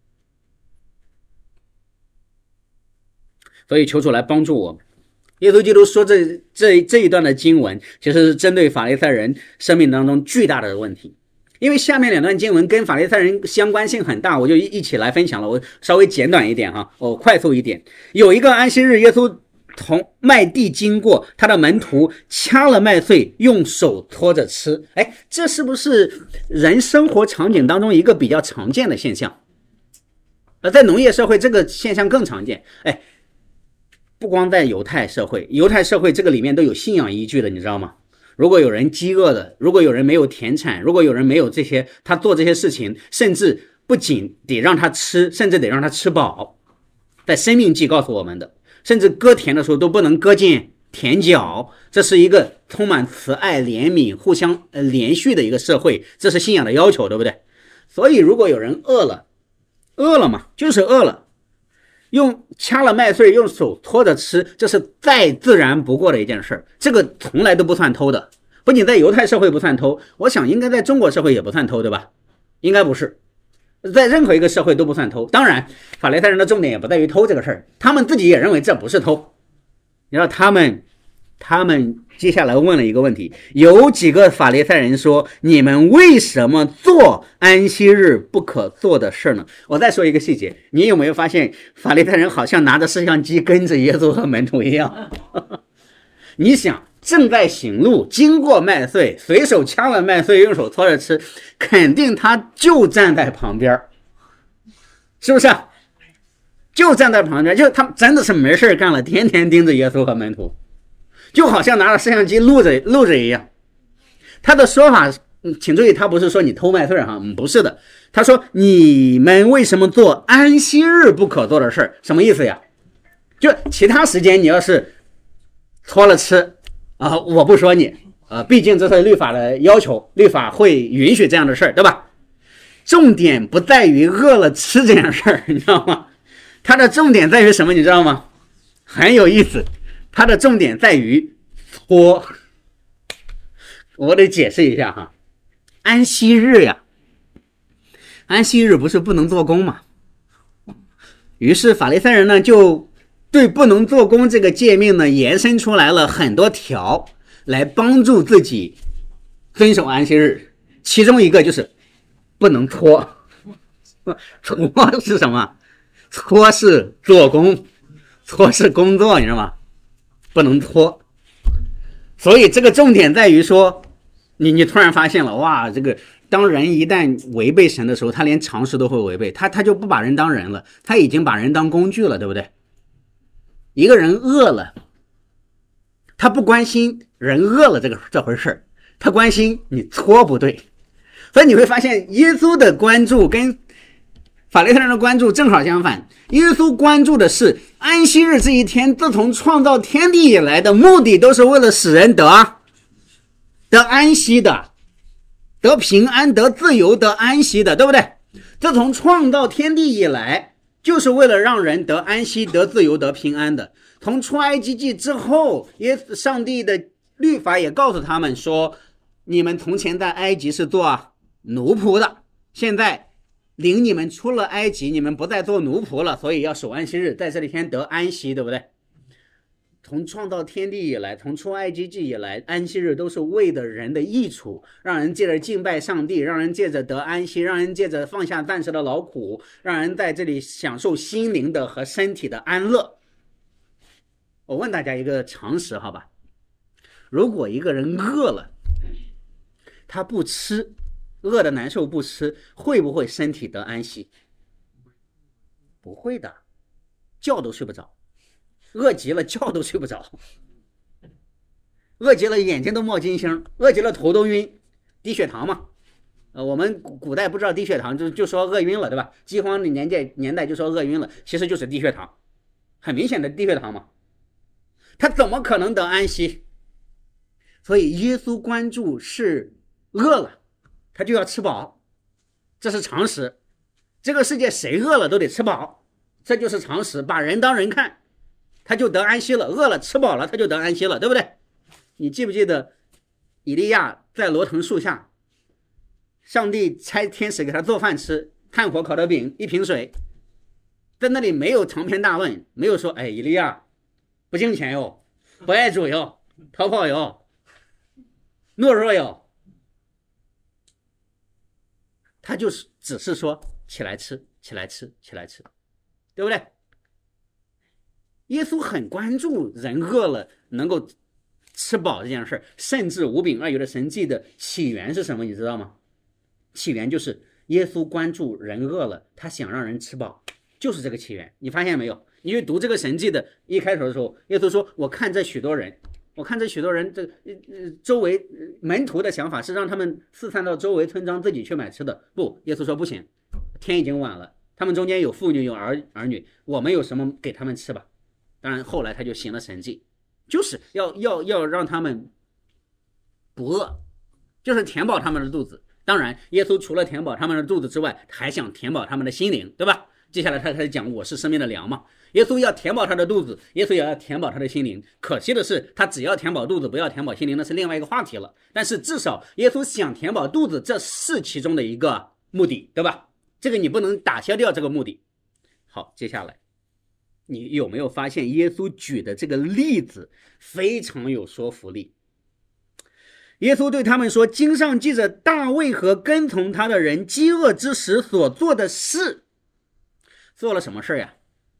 所以求主来帮助我们。耶稣基督说这这这一段的经文其实是针对法利赛人生命当中巨大的问题，因为下面两段经文跟法利赛人相关性很大，我就一起来分享了。我稍微简短一点哈，我快速一点。有一个安息日，耶稣从麦地经过，他的门徒掐了麦穗，用手托着吃。哎，这是不是人生活场景当中一个比较常见的现象？而在农业社会，这个现象更常见。哎。不光在犹太社会，犹太社会这个里面都有信仰依据的，你知道吗？如果有人饥饿的，如果有人没有田产，如果有人没有这些，他做这些事情，甚至不仅得让他吃，甚至得让他吃饱。在生命记告诉我们的，甚至割田的时候都不能割进田角，这是一个充满慈爱、怜悯、互相呃连续的一个社会，这是信仰的要求，对不对？所以如果有人饿了，饿了嘛，就是饿了。用掐了麦穗，用手托着吃，这是再自然不过的一件事，这个从来都不算偷的。不仅在犹太社会不算偷，我想应该在中国社会也不算偷，对吧？应该不是，在任何一个社会都不算偷。当然，法利赛人的重点也不在于偷这个事儿，他们自己也认为这不是偷。你知道他们，他们接下来问了一个问题，有几个法利赛人说：“你们为什么做安息日不可做的事呢？”我再说一个细节，你有没有发现法利赛人好像拿着摄像机跟着耶稣和门徒一样？你想，正在行路，经过麦穗，随手掐了麦穗，用手托着吃，肯定他就站在旁边，是不是？就站在旁边，就他们真的是没事干了，天天盯着耶稣和门徒。就好像拿着摄像机录着录着一样。他的说法，请注意，他不是说你偷麦穗哈，不是的。他说你们为什么做安息日不可做的事儿？什么意思呀？就其他时间你要是搓了吃啊，我不说你啊，毕竟这是律法的要求，律法会允许这样的事儿，对吧？重点不在于饿了吃这件事儿，你知道吗？它的重点在于什么？你知道吗？很有意思。它的重点在于搓，我得解释一下哈。安息日呀，安息日不是不能做工吗？于是法利赛人呢，就对不能做工这个诫命呢，延伸出来了很多条，来帮助自己遵守安息日。其中一个就是不能搓，搓是什么？搓是做工，搓是工作，你知道吗？不能拖。所以这个重点在于说，你你突然发现了，哇，这个当人一旦违背神的时候，他连常识都会违背，他他就不把人当人了，他已经把人当工具了，对不对？一个人饿了，他不关心人饿了这个这回事，他关心你搓不对。所以你会发现耶稣的关注跟法利赛人的关注正好相反，耶稣关注的是安息日这一天，自从创造天地以来的目的都是为了使人得得安息的，得平安，得自由，得安息的，对不对？自从创造天地以来，就是为了让人得安息，得自由，得平安的。从出埃及记之后，耶稣上帝的律法也告诉他们说，你们从前在埃及是做奴仆的，现在领你们出了埃及，你们不再做奴仆了，所以要守安息日，在这一天得安息，对不对？从创造天地以来，从出埃及记以来，安息日都是为的人的益处，让人借着敬拜上帝，让人借着得安息，让人借着放下暂时的劳苦，让人在这里享受心灵的和身体的安乐。我问大家一个常识，好吧？如果一个人饿了，他不吃，饿的难受不吃，会不会身体得安息？不会的，觉都睡不着。饿极了觉都睡不着，饿极了眼睛都冒金星，饿极了头都晕，低血糖嘛。呃，我们古代不知道低血糖，就就说饿晕了，对吧？饥荒的年代年代就说饿晕了，其实就是低血糖，很明显的低血糖嘛。他怎么可能得安息？所以耶稣关注是饿了，他就要吃饱，这是常识。这个世界谁饿了都得吃饱，这就是常识，把人当人看。他就得安息了，饿了吃饱了他就得安息了，对不对？你记不记得以利亚在罗藤树下，上帝差天使给他做饭吃，炭火烤的饼，一瓶水，在那里没有长篇大论，没有说哎以利亚不敬虔哟，不爱主哟，逃跑哟，懦弱哟，他就是只是说起来吃，起来吃，起来吃，对不对？耶稣很关注人饿了能够吃饱这件事，甚至五饼二鱼的神迹的起源是什么？你知道吗？起源就是耶稣关注人饿了，他想让人吃饱，就是这个起源。你发现没有？你去读这个神迹的一开头的时候，耶稣说：“我看这许多人，我看这许多人，这呃周围门徒的想法是让他们四散到周围村庄自己去买吃的。不，耶稣说不行，天已经晚了，他们中间有妇女有儿儿女，我们有什么给他们吃吧。”当然后来他就行了神迹，就是要要要让他们不饿，就是填饱他们的肚子。当然耶稣除了填饱他们的肚子之外，还想填饱他们的心灵，对吧？接下来他开始讲我是生命的粮嘛。耶稣要填饱他的肚子，耶稣也要填饱他的心灵。可惜的是他只要填饱肚子不要填饱心灵，那是另外一个话题了。但是至少耶稣想填饱肚子，这是其中的一个目的，对吧？这个你不能打消掉这个目的。好，接下来你有没有发现耶稣举的这个例子非常有说服力？耶稣对他们说，经上记着大卫和跟从他的人饥饿之时所做的事。做了什么事呀？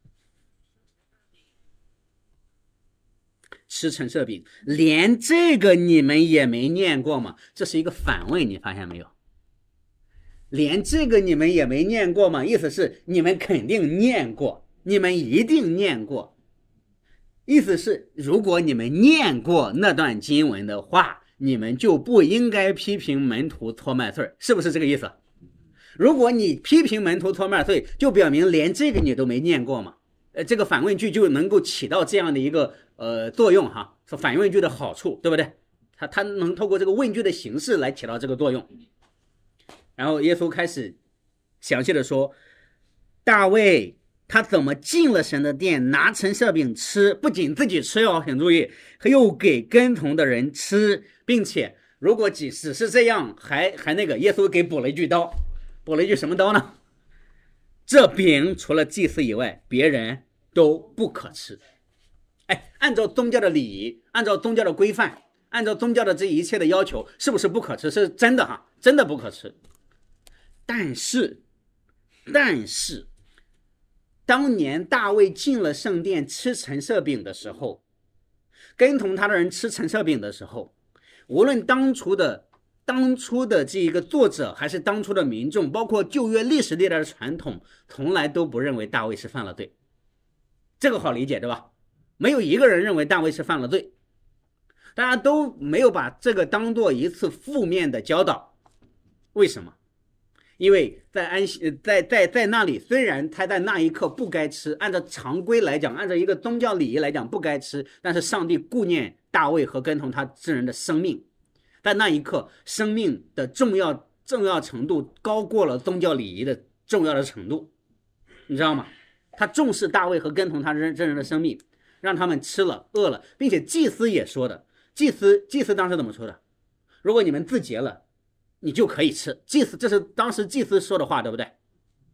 吃陈设饼，连这个你们也没念过吗？这是一个反问，你发现没有？连这个你们也没念过吗？意思是你们肯定念过，你们一定念过。意思是如果你们念过那段经文的话，你们就不应该批评门徒搓麦穗，是不是这个意思？如果你批评门徒搓麦穗，就表明连这个你都没念过嘛。呃，这个反问句就能够起到这样的一个呃作用哈，说反问句的好处，对不对？它它能透过这个问句的形式来起到这个作用。然后耶稣开始详细的说，大卫他怎么进了神的殿，拿陈设饼吃，不仅自己吃哦，请注意，又给跟从的人吃，并且如果只是这样，还还那个耶稣给补了一句刀，补了一句什么刀呢？这饼除了祭司以外，别人都不可吃。哎，按照宗教的礼仪，按照宗教的规范，按照宗教的这一切的要求，是不是不可吃？是真的哈，真的不可吃。但是，但是，当年大卫进了圣殿吃陈设饼的时候，跟同他的人吃陈设饼的时候，无论当初的当初的这一个作者，还是当初的民众，包括旧约历史历代的传统，从来都不认为大卫是犯了罪。这个好理解，对吧？没有一个人认为大卫是犯了罪，大家都没有把这个当做一次负面的教导。为什么？因为在安息在在在那里，虽然他在那一刻不该吃，按照常规来讲，按照一个宗教礼仪来讲不该吃，但是上帝顾念大卫和跟从他之人的生命，在那一刻生命的重要重要程度高过了宗教礼仪的重要的程度，你知道吗？他重视大卫和跟从他之人的生命，让他们吃了饿了，并且祭司也说的，祭司祭司当时怎么说的？如果你们自洁了，你就可以吃。祭司，这是当时祭司说的话，对不对？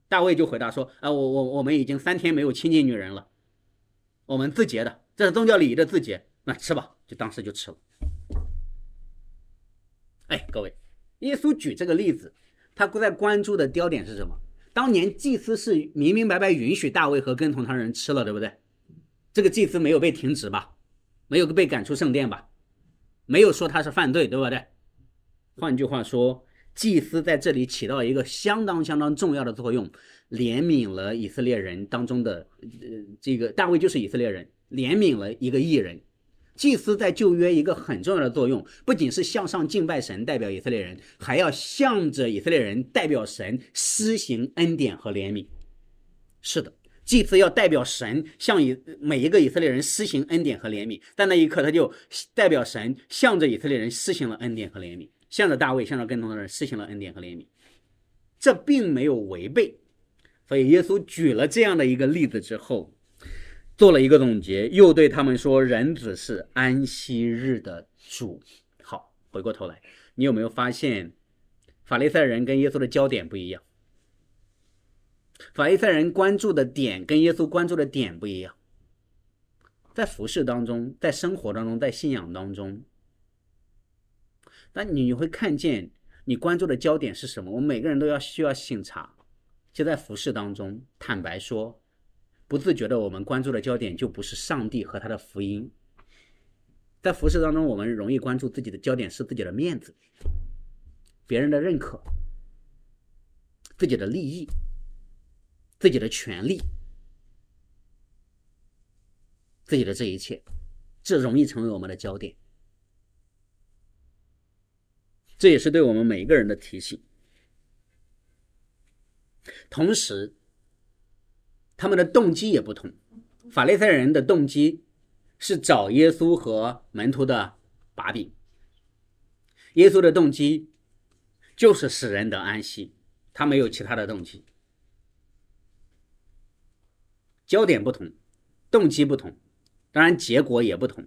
大卫就回答说：“啊，我我我们已经三天没有亲近女人了，我们自洁的，这是宗教礼仪的自洁，那吃吧。”就当时就吃了。哎，各位，耶稣举这个例子，他在关注的焦点是什么？当年祭司是明明白白允许大卫和跟从他人吃了，对不对？这个祭司没有被停职吧？没有被赶出圣殿吧？没有说他是犯罪，对不对？换句话说，祭司在这里起到一个相当相当重要的作用，怜悯了以色列人当中的、呃、这个大卫就是以色列人，怜悯了一个义人。祭司在旧约一个很重要的作用，不仅是向上敬拜神代表以色列人，还要向着以色列人代表神施行恩典和怜悯。是的，祭司要代表神向每一个以色列人施行恩典和怜悯，但那一刻他就代表神向着以色列人施行了恩典和怜悯，向着大卫向着跟从的人施行了恩典和怜悯，这并没有违背。所以耶稣举了这样的一个例子之后，做了一个总结，又对他们说：“人子是安息日的主。”好，回过头来，你有没有发现，法利赛人跟耶稣的焦点不一样？法利赛人关注的点跟耶稣关注的点不一样。在服事当中，在生活当中，在信仰当中，但你会看见你关注的焦点是什么？我们每个人都要需要省察。就在服事当中，坦白说，不自觉的我们关注的焦点就不是上帝和他的福音。在服事当中，我们容易关注自己的焦点是自己的面子、别人的认可、自己的利益、自己的权利、自己的这一切，这容易成为我们的焦点。这也是对我们每一个人的提醒。同时他们的动机也不同，法利赛人的动机是找耶稣和门徒的把柄，耶稣的动机就是使人得安息，他没有其他的动机。焦点不同，动机不同，当然结果也不同。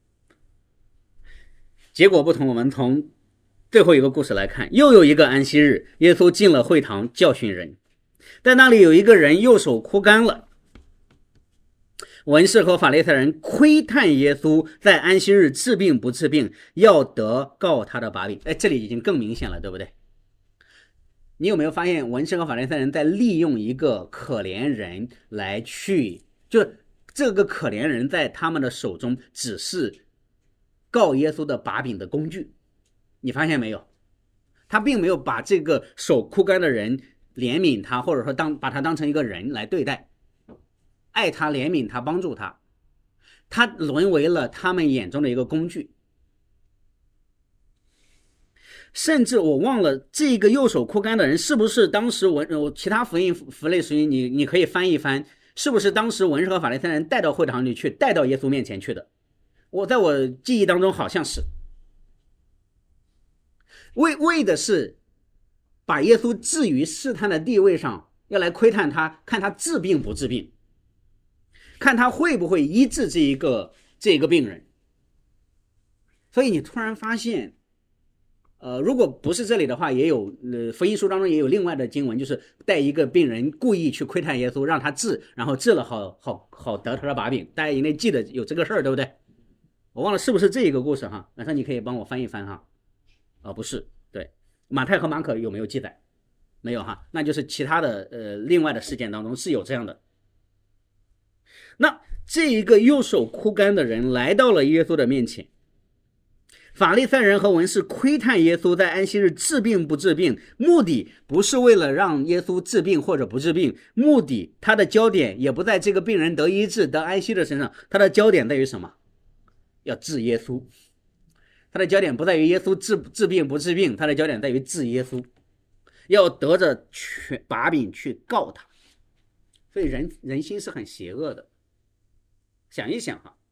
结果不同，我们从最后一个故事来看，又有一个安息日，耶稣进了会堂教训人，在那里有一个人右手枯干了。文士和法利赛人窥探耶稣在安息日治病不治病，要得告他的把柄。哎，这里已经更明显了，对不对？你有没有发现文士和法利赛人在利用一个可怜人来去，就这个可怜人在他们的手中只是告耶稣的把柄的工具？你发现没有？他并没有把这个手枯干的人怜悯他，或者说当把他当成一个人来对待，爱他、怜悯他、帮助他，他沦为了他们眼中的一个工具。甚至我忘了这个右手枯干的人是不是当时文其他福音符类福音你你可以翻一翻，是不是当时文士和法利赛人带到会堂里去，带到耶稣面前去的？我在我记忆当中好像是为为的是把耶稣置于试探的地位上，要来窥探他，看他治病不治病，看他会不会医治这一个这个病人。所以你突然发现呃，如果不是这里的话，也有呃福音书当中也有另外的经文，就是带一个病人故意去窥探耶稣，让他治，然后治了好好好得他的把柄。大家应该记得有这个事儿，对不对？我忘了是不是这一个故事哈，晚上你可以帮我翻一翻哈。啊、呃，不是，对，马太和马可有没有记载？没有哈，那就是其他的呃另外的事件当中是有这样的。那这一个右手枯干的人来到了耶稣的面前，法利赛人和文士窥探耶稣在安息日治病不治病，目的不是为了让耶稣治病或者不治病，目的他的焦点也不在这个病人得医治得安息的身上，他的焦点在于什么？要治耶稣。他的焦点不在于耶稣治治病不治病，他的焦点在于治耶稣，要得着权把柄去告他。所以人人心是很邪恶的，想一想哈，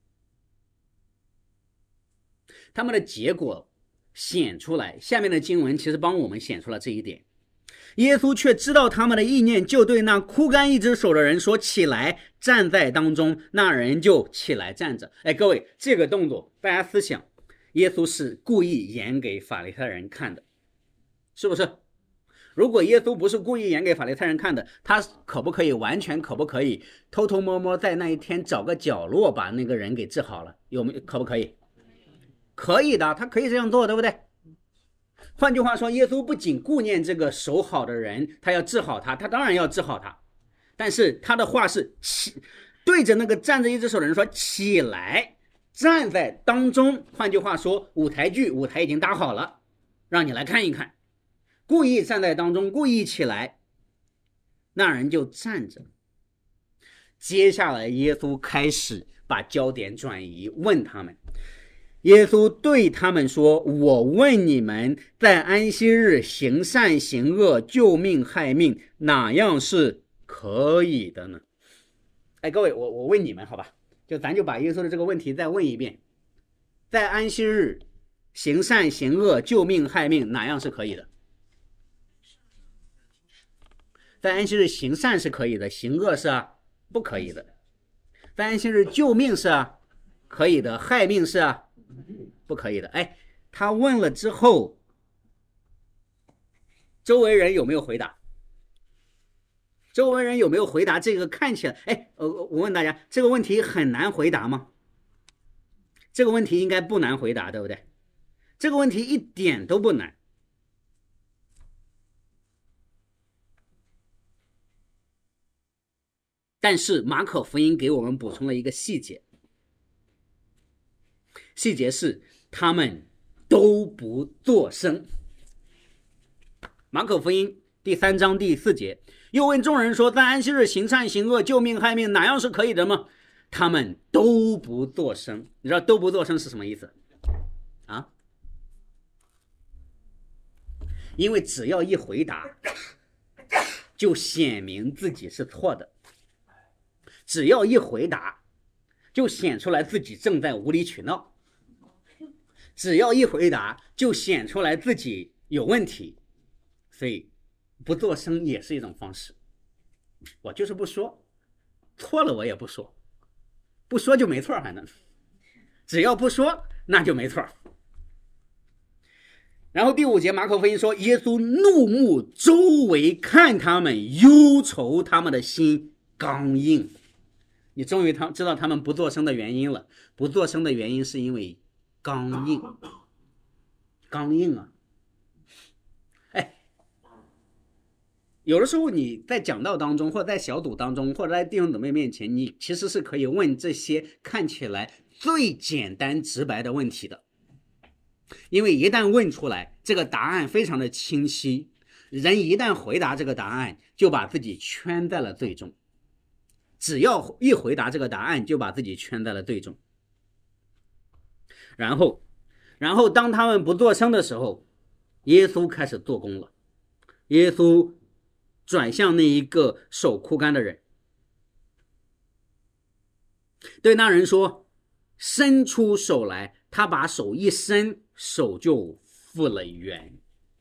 他们的结果显出来，下面的经文其实帮我们显出了这一点。耶稣却知道他们的意念，就对那枯干一只手的人说：“起来，站在当中。”那人就起来站着。哎，各位，这个动作大家思想，耶稣是故意演给法利赛人看的，是不是？ 如果耶稣不是故意演给法利赛人看的，他可不可以完全可不可以偷偷摸摸在那一天找个角落把那个人给治好了？有没有？可不可以？可以的，他可以这样做，对不对？换句话说，耶稣不仅顾念这个手好的人，他要治好他，他当然要治好他，但是他的话是起，对着那个站着一只手的人说起来，站在当中。换句话说，舞台剧舞台已经搭好了，让你来看一看。故意站在当中，故意起来，那人就站着。接下来耶稣开始把焦点转移，问他们。耶稣对他们说，我问你们，在安息日行善行恶，救命害命，哪样是可以的呢？哎，各位，我我问你们好吧，就咱就把耶稣的这个问题再问一遍，在安息日行善行恶，救命害命，哪样是可以的？在安息日行善是可以的，行恶是啊不可以的。在安息日救命是啊可以的，害命是啊不可以的。哎，他问了之后，周围人有没有回答？周围人有没有回答这个看起来，哎，呃，我问大家，这个问题很难回答吗？这个问题应该不难回答，对不对？这个问题一点都不难。但是马可福音给我们补充了一个细节，细节是他们都不作声。马可福音第三章第四节，又问众人说，在安息日行善行恶，救命害命，哪样是可以的吗？他们都不作声。你知道都不作声是什么意思啊？因为只要一回答，就显明自己是错的。只要一回答，就显出来自己正在无理取闹。只要一回答，就显出来自己有问题。所以不作声也是一种方式。我就是不说，错了我也不说，不说就没错，反正只要不说那就没错。然后第五节马可福音说，耶稣怒目周围看他们，忧愁他们的心刚硬。你终于知道他们不作声的原因了。不作声的原因是因为刚硬。刚硬啊！哎，有的时候你在讲道当中，或者在小组当中，或者在弟兄姊妹面前，你其实是可以问这些看起来最简单直白的问题的。因为一旦问出来，这个答案非常的清晰，人一旦回答这个答案，就把自己圈在了最中。只要一回答这个答案，就把自己圈在了最中。然后，然后当他们不作声的时候，耶稣开始做工了。耶稣转向那一个手枯干的人，对那人说：“伸出手来。”他把手一伸，手就复了原。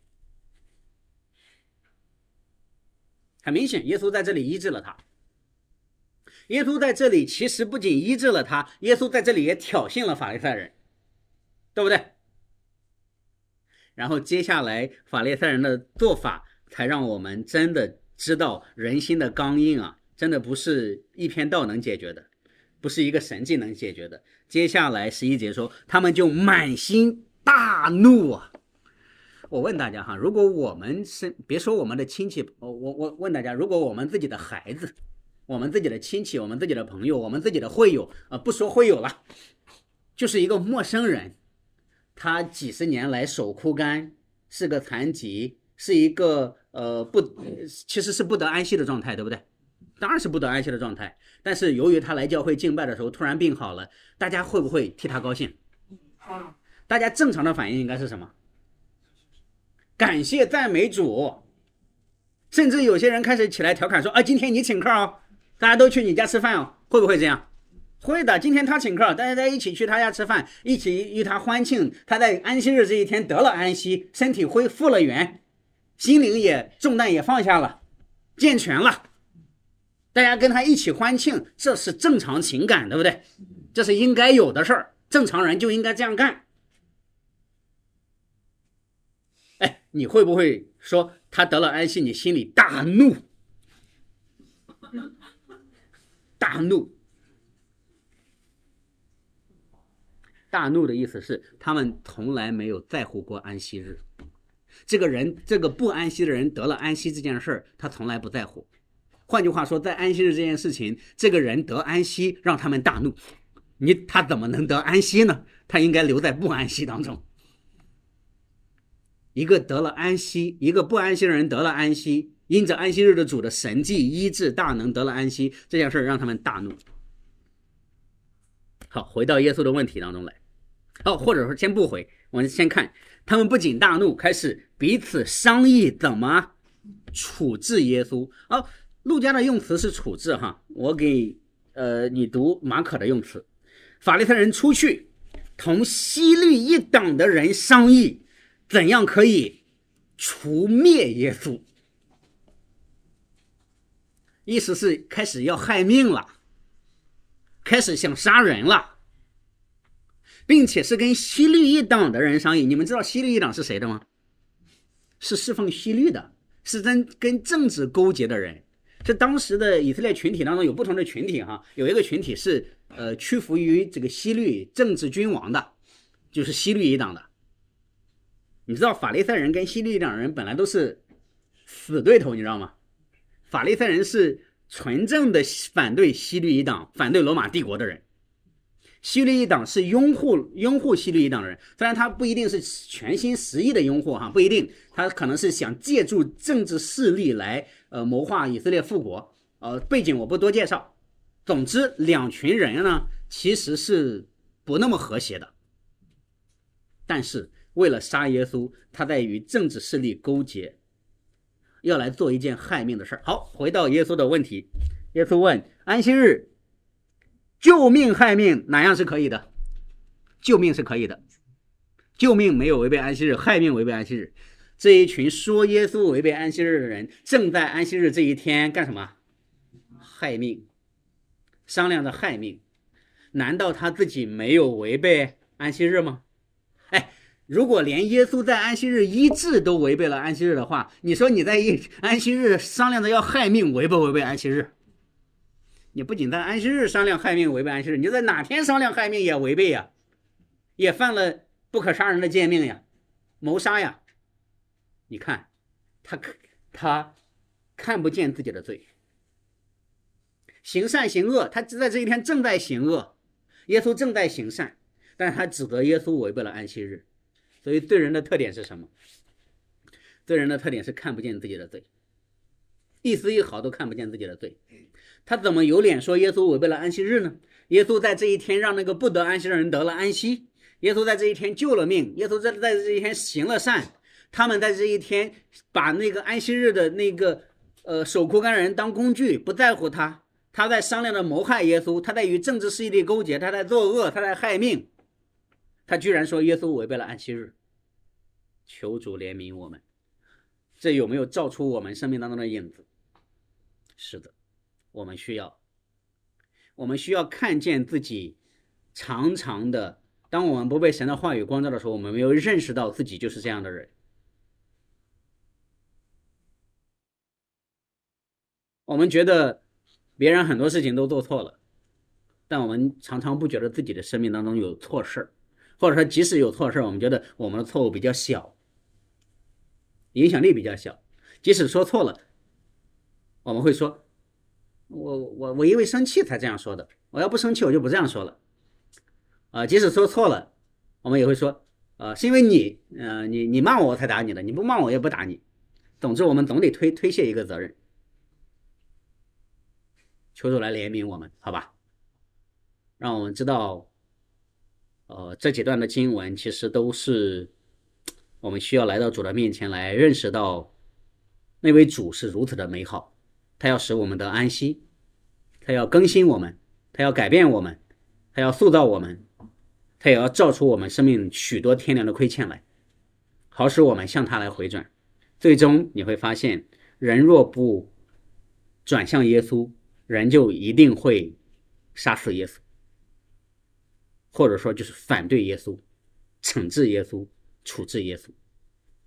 很明显，耶稣在这里医治了他。耶稣在这里其实不仅医治了他，耶稣在这里也挑衅了法利赛人，对不对？然后接下来法利赛人的做法才让我们真的知道人心的刚硬啊，真的不是一篇道能解决的，不是一个神迹能解决的。接下来十一节说，他们就满心大怒啊！我问大家哈，如果我们是别说我们的亲戚，我我我问大家，如果我们自己的孩子，我们自己的亲戚，我们自己的朋友，我们自己的会友，呃，不说会友了，就是一个陌生人，他几十年来手枯干，是个残疾，是一个呃不，其实是不得安息的状态，对不对？当然是不得安息的状态。但是由于他来教会敬拜的时候突然病好了，大家会不会替他高兴？大家正常的反应应该是什么？感谢赞美主。甚至有些人开始起来调侃说，啊，今天你请客哦，大家都去你家吃饭哦，会不会这样？会的，今天他请客，大家一起去他家吃饭，一起与他欢庆，他在安息日这一天得了安息，身体恢复了原，心灵也重担也放下了，健全了，大家跟他一起欢庆，这是正常情感，对不对？这是应该有的事儿，正常人就应该这样干。哎，你会不会说他得了安息，你心里大怒，大怒。大怒的意思是他们从来没有在乎过安息日。这个人，这个不安息的人得了安息这件事儿，他从来不在乎。换句话说，在安息日这件事情，这个人得安息让他们大怒。你他怎么能得安息呢？他应该留在不安息当中。一个得了安息，一个不安息的人得了安息，因着安息日的主的神迹医治大能得了安息，这件事让他们大怒。好，回到耶稣的问题当中来。好，或者说先不回，我们先看他们不仅大怒，开始彼此商议怎么处置耶稣。好，路加的用词是处置哈，我给呃你读马可的用词。法利赛人出去同希律一党的人商议怎样可以除灭耶稣，意思是开始要害命了，开始想杀人了，并且是跟希律一党的人商议。你们知道希律一党是谁的吗？是侍奉希律的，是跟跟政治勾结的人。是当时的以色列群体当中有不同的群体哈，有一个群体是呃屈服于这个希律政治君王的，就是希律一党的。你知道法利赛人跟希律一党人本来都是死对头，你知道吗？法利赛人是纯正的反对希律一党、反对罗马帝国的人。希律一党是拥护拥护希律一党的人，虽然他不一定是全心实意的拥护哈，不一定，他可能是想借助政治势力来呃谋划以色列复国，呃背景我不多介绍。总之，两群人呢其实是不那么和谐的，但是为了杀耶稣，他在与政治势力勾结，要来做一件害命的事儿。好，回到耶稣的问题，耶稣问：安息日救命害命哪样是可以的？救命是可以的，救命没有违背安息日，害命违背安息日。这一群说耶稣违背安息日的人，正在安息日这一天干什么？害命，商量着害命。难道他自己没有违背安息日吗？哎，如果连耶稣在安息日医治都违背了安息日的话，你说你在安息日商量着要害命，违不违背安息日？你不仅在安息日商量害命违背安息日，你在哪天商量害命也违背呀，也犯了不可杀人的诫命呀，谋杀呀。你看他他看不见自己的罪，行善行恶，他在这一天正在行恶，耶稣正在行善，但是他指责耶稣违背了安息日。所以罪人的特点是什么？罪人的特点是看不见自己的罪，一丝一毫都看不见自己的罪。他怎么有脸说耶稣违背了安息日呢？耶稣在这一天让那个不得安息的人得了安息，耶稣在这一天救了命，耶稣在在这一天行了善，他们在这一天把那个安息日的那个呃守枯干人当工具，不在乎他，他在商量着谋害耶稣，他在与政治势力勾结，他在作恶，他在害命，他居然说耶稣违背了安息日。求主怜悯我们，这有没有照出我们生命当中的影子？是的，我们需要我们需要看见自己常常的，当我们不被神的话语光照的时候，我们没有认识到自己就是这样的人。我们觉得别人很多事情都做错了，但我们常常不觉得自己的生命当中有错事，或者说即使有错事，我们觉得我们的错误比较小，影响力比较小。即使说错了，我们会说我我我因为生气才这样说的，我要不生气我就不这样说了。呃，即使说错了，我们也会说，呃，是因为你，呃，你你骂我我才打你的，你不骂我也不打你。总之，我们总得推推卸一个责任。求主来怜悯我们，好吧？让我们知道，呃，这几段的经文其实都是我们需要来到主的面前来认识到，那位主是如此的美好。他要使我们得安息，他要更新我们，他要改变我们，他要塑造我们，他也要照出我们生命许多天良的亏欠来，好使我们向他来回转。最终你会发现，人若不转向耶稣，人就一定会杀死耶稣，或者说就是反对耶稣，惩治耶稣，处置耶稣。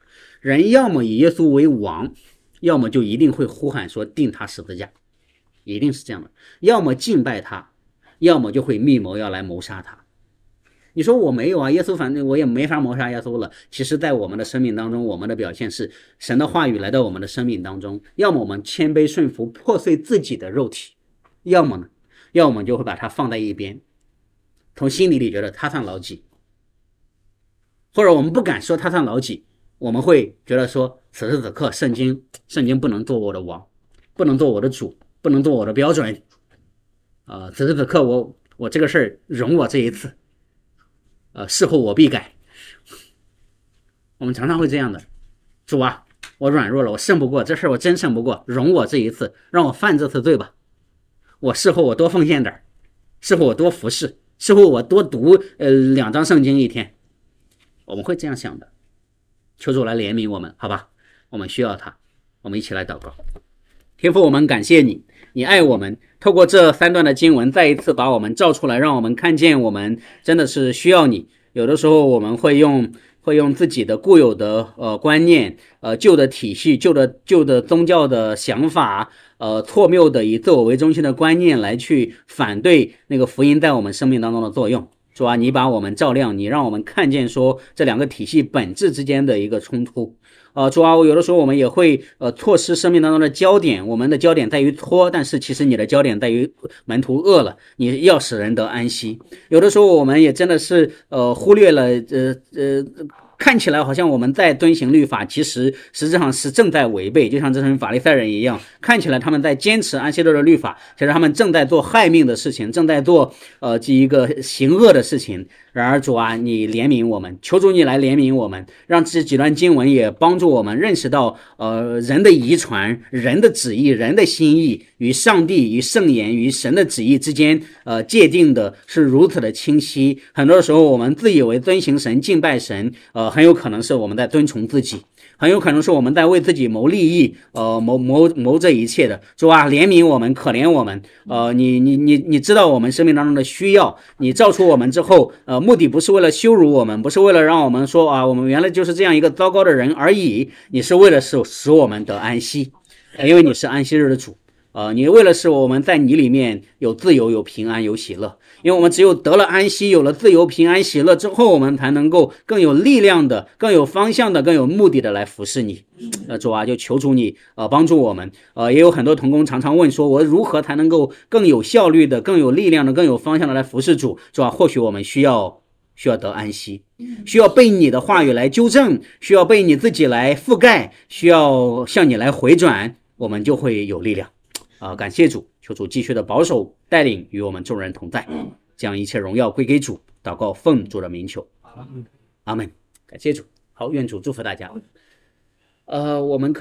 人要么以耶稣为王，要么就一定会呼喊说钉他十字架，一定是这样的，要么敬拜他，要么就会密谋要来谋杀他。你说我没有啊，耶稣反正我也没法谋杀耶稣了。其实在我们的生命当中，我们的表现是神的话语来到我们的生命当中，要么我们谦卑顺服，破碎自己的肉体，要么呢要么就会把它放在一边，从心里里觉得他算老几，或者我们不敢说他算老几，我们会觉得说此时此刻圣经圣经不能做我的王，不能做我的主，不能做我的标准啊、呃！此时此刻我我这个事儿容我这一次，呃，事后我必改。我们常常会这样的，主啊，我软弱了，我胜不过这事，我真胜不过，容我这一次，让我犯这次罪吧。我事后我多奉献点，事后我多服侍，事后我多读呃两章圣经一天。我们会这样想的，求主来怜悯我们，好吧？我们需要他，我们一起来祷告。天父，我们感谢你，你爱我们，透过这三段的经文再一次把我们照出来，让我们看见我们真的是需要你。有的时候我们会用会用自己的固有的呃观念，呃旧的体系，旧的旧的宗教的想法，呃错谬的以自我为中心的观念来去反对那个福音在我们生命当中的作用。主啊，你把我们照亮，你让我们看见说这两个体系本质之间的一个冲突。呃，主啊，有的时候我们也会呃错失生命当中的焦点，我们的焦点在于拖，但是其实你的焦点在于门徒饿了，你要使人得安息。有的时候我们也真的是呃忽略了呃呃。看起来好像我们在遵行律法，其实实质上是正在违背，就像这群法利赛人一样，看起来他们在坚持安息日的律法，其实他们正在做害命的事情，正在做呃这一个行恶的事情。然而主啊，你怜悯我们，求主你来怜悯我们，让这几段经文也帮助我们认识到呃人的遗传、人的旨意、人的心意与上帝、与圣言、与神的旨意之间呃界定的是如此的清晰。很多时候我们自以为遵行神、敬拜神，呃很有可能是我们在遵从自己，很有可能是我们在为自己谋利益，呃，谋谋谋这一切的。主啊，怜悯我们，可怜我们。呃，你你你你知道我们生命当中的需要，你造出我们之后，呃，目的不是为了羞辱我们，不是为了让我们说啊，我们原来就是这样一个糟糕的人而已。你是为了使使我们得安息，因为你是安息日的主。呃，你为了使我们在你里面有自由、有平安、有喜乐，因为我们只有得了安息，有了自由、平安、喜乐之后，我们才能够更有力量的、更有方向的、更有目的的来服侍你。呃，主啊，就求主你呃帮助我们。呃，也有很多同工常常问说，我如何才能够更有效率的、更有力量的、更有方向的来服侍主？主啊，或许我们需要需要得安息，需要被你的话语来纠正，需要被你自己来覆盖，需要向你来回转，我们就会有力量。啊、呃，感谢主，求主继续的保守带领，与我们众人同在，将一切荣耀归给主。祷告奉主的名求，阿门。感谢主。好，愿主祝福大家。呃，我们可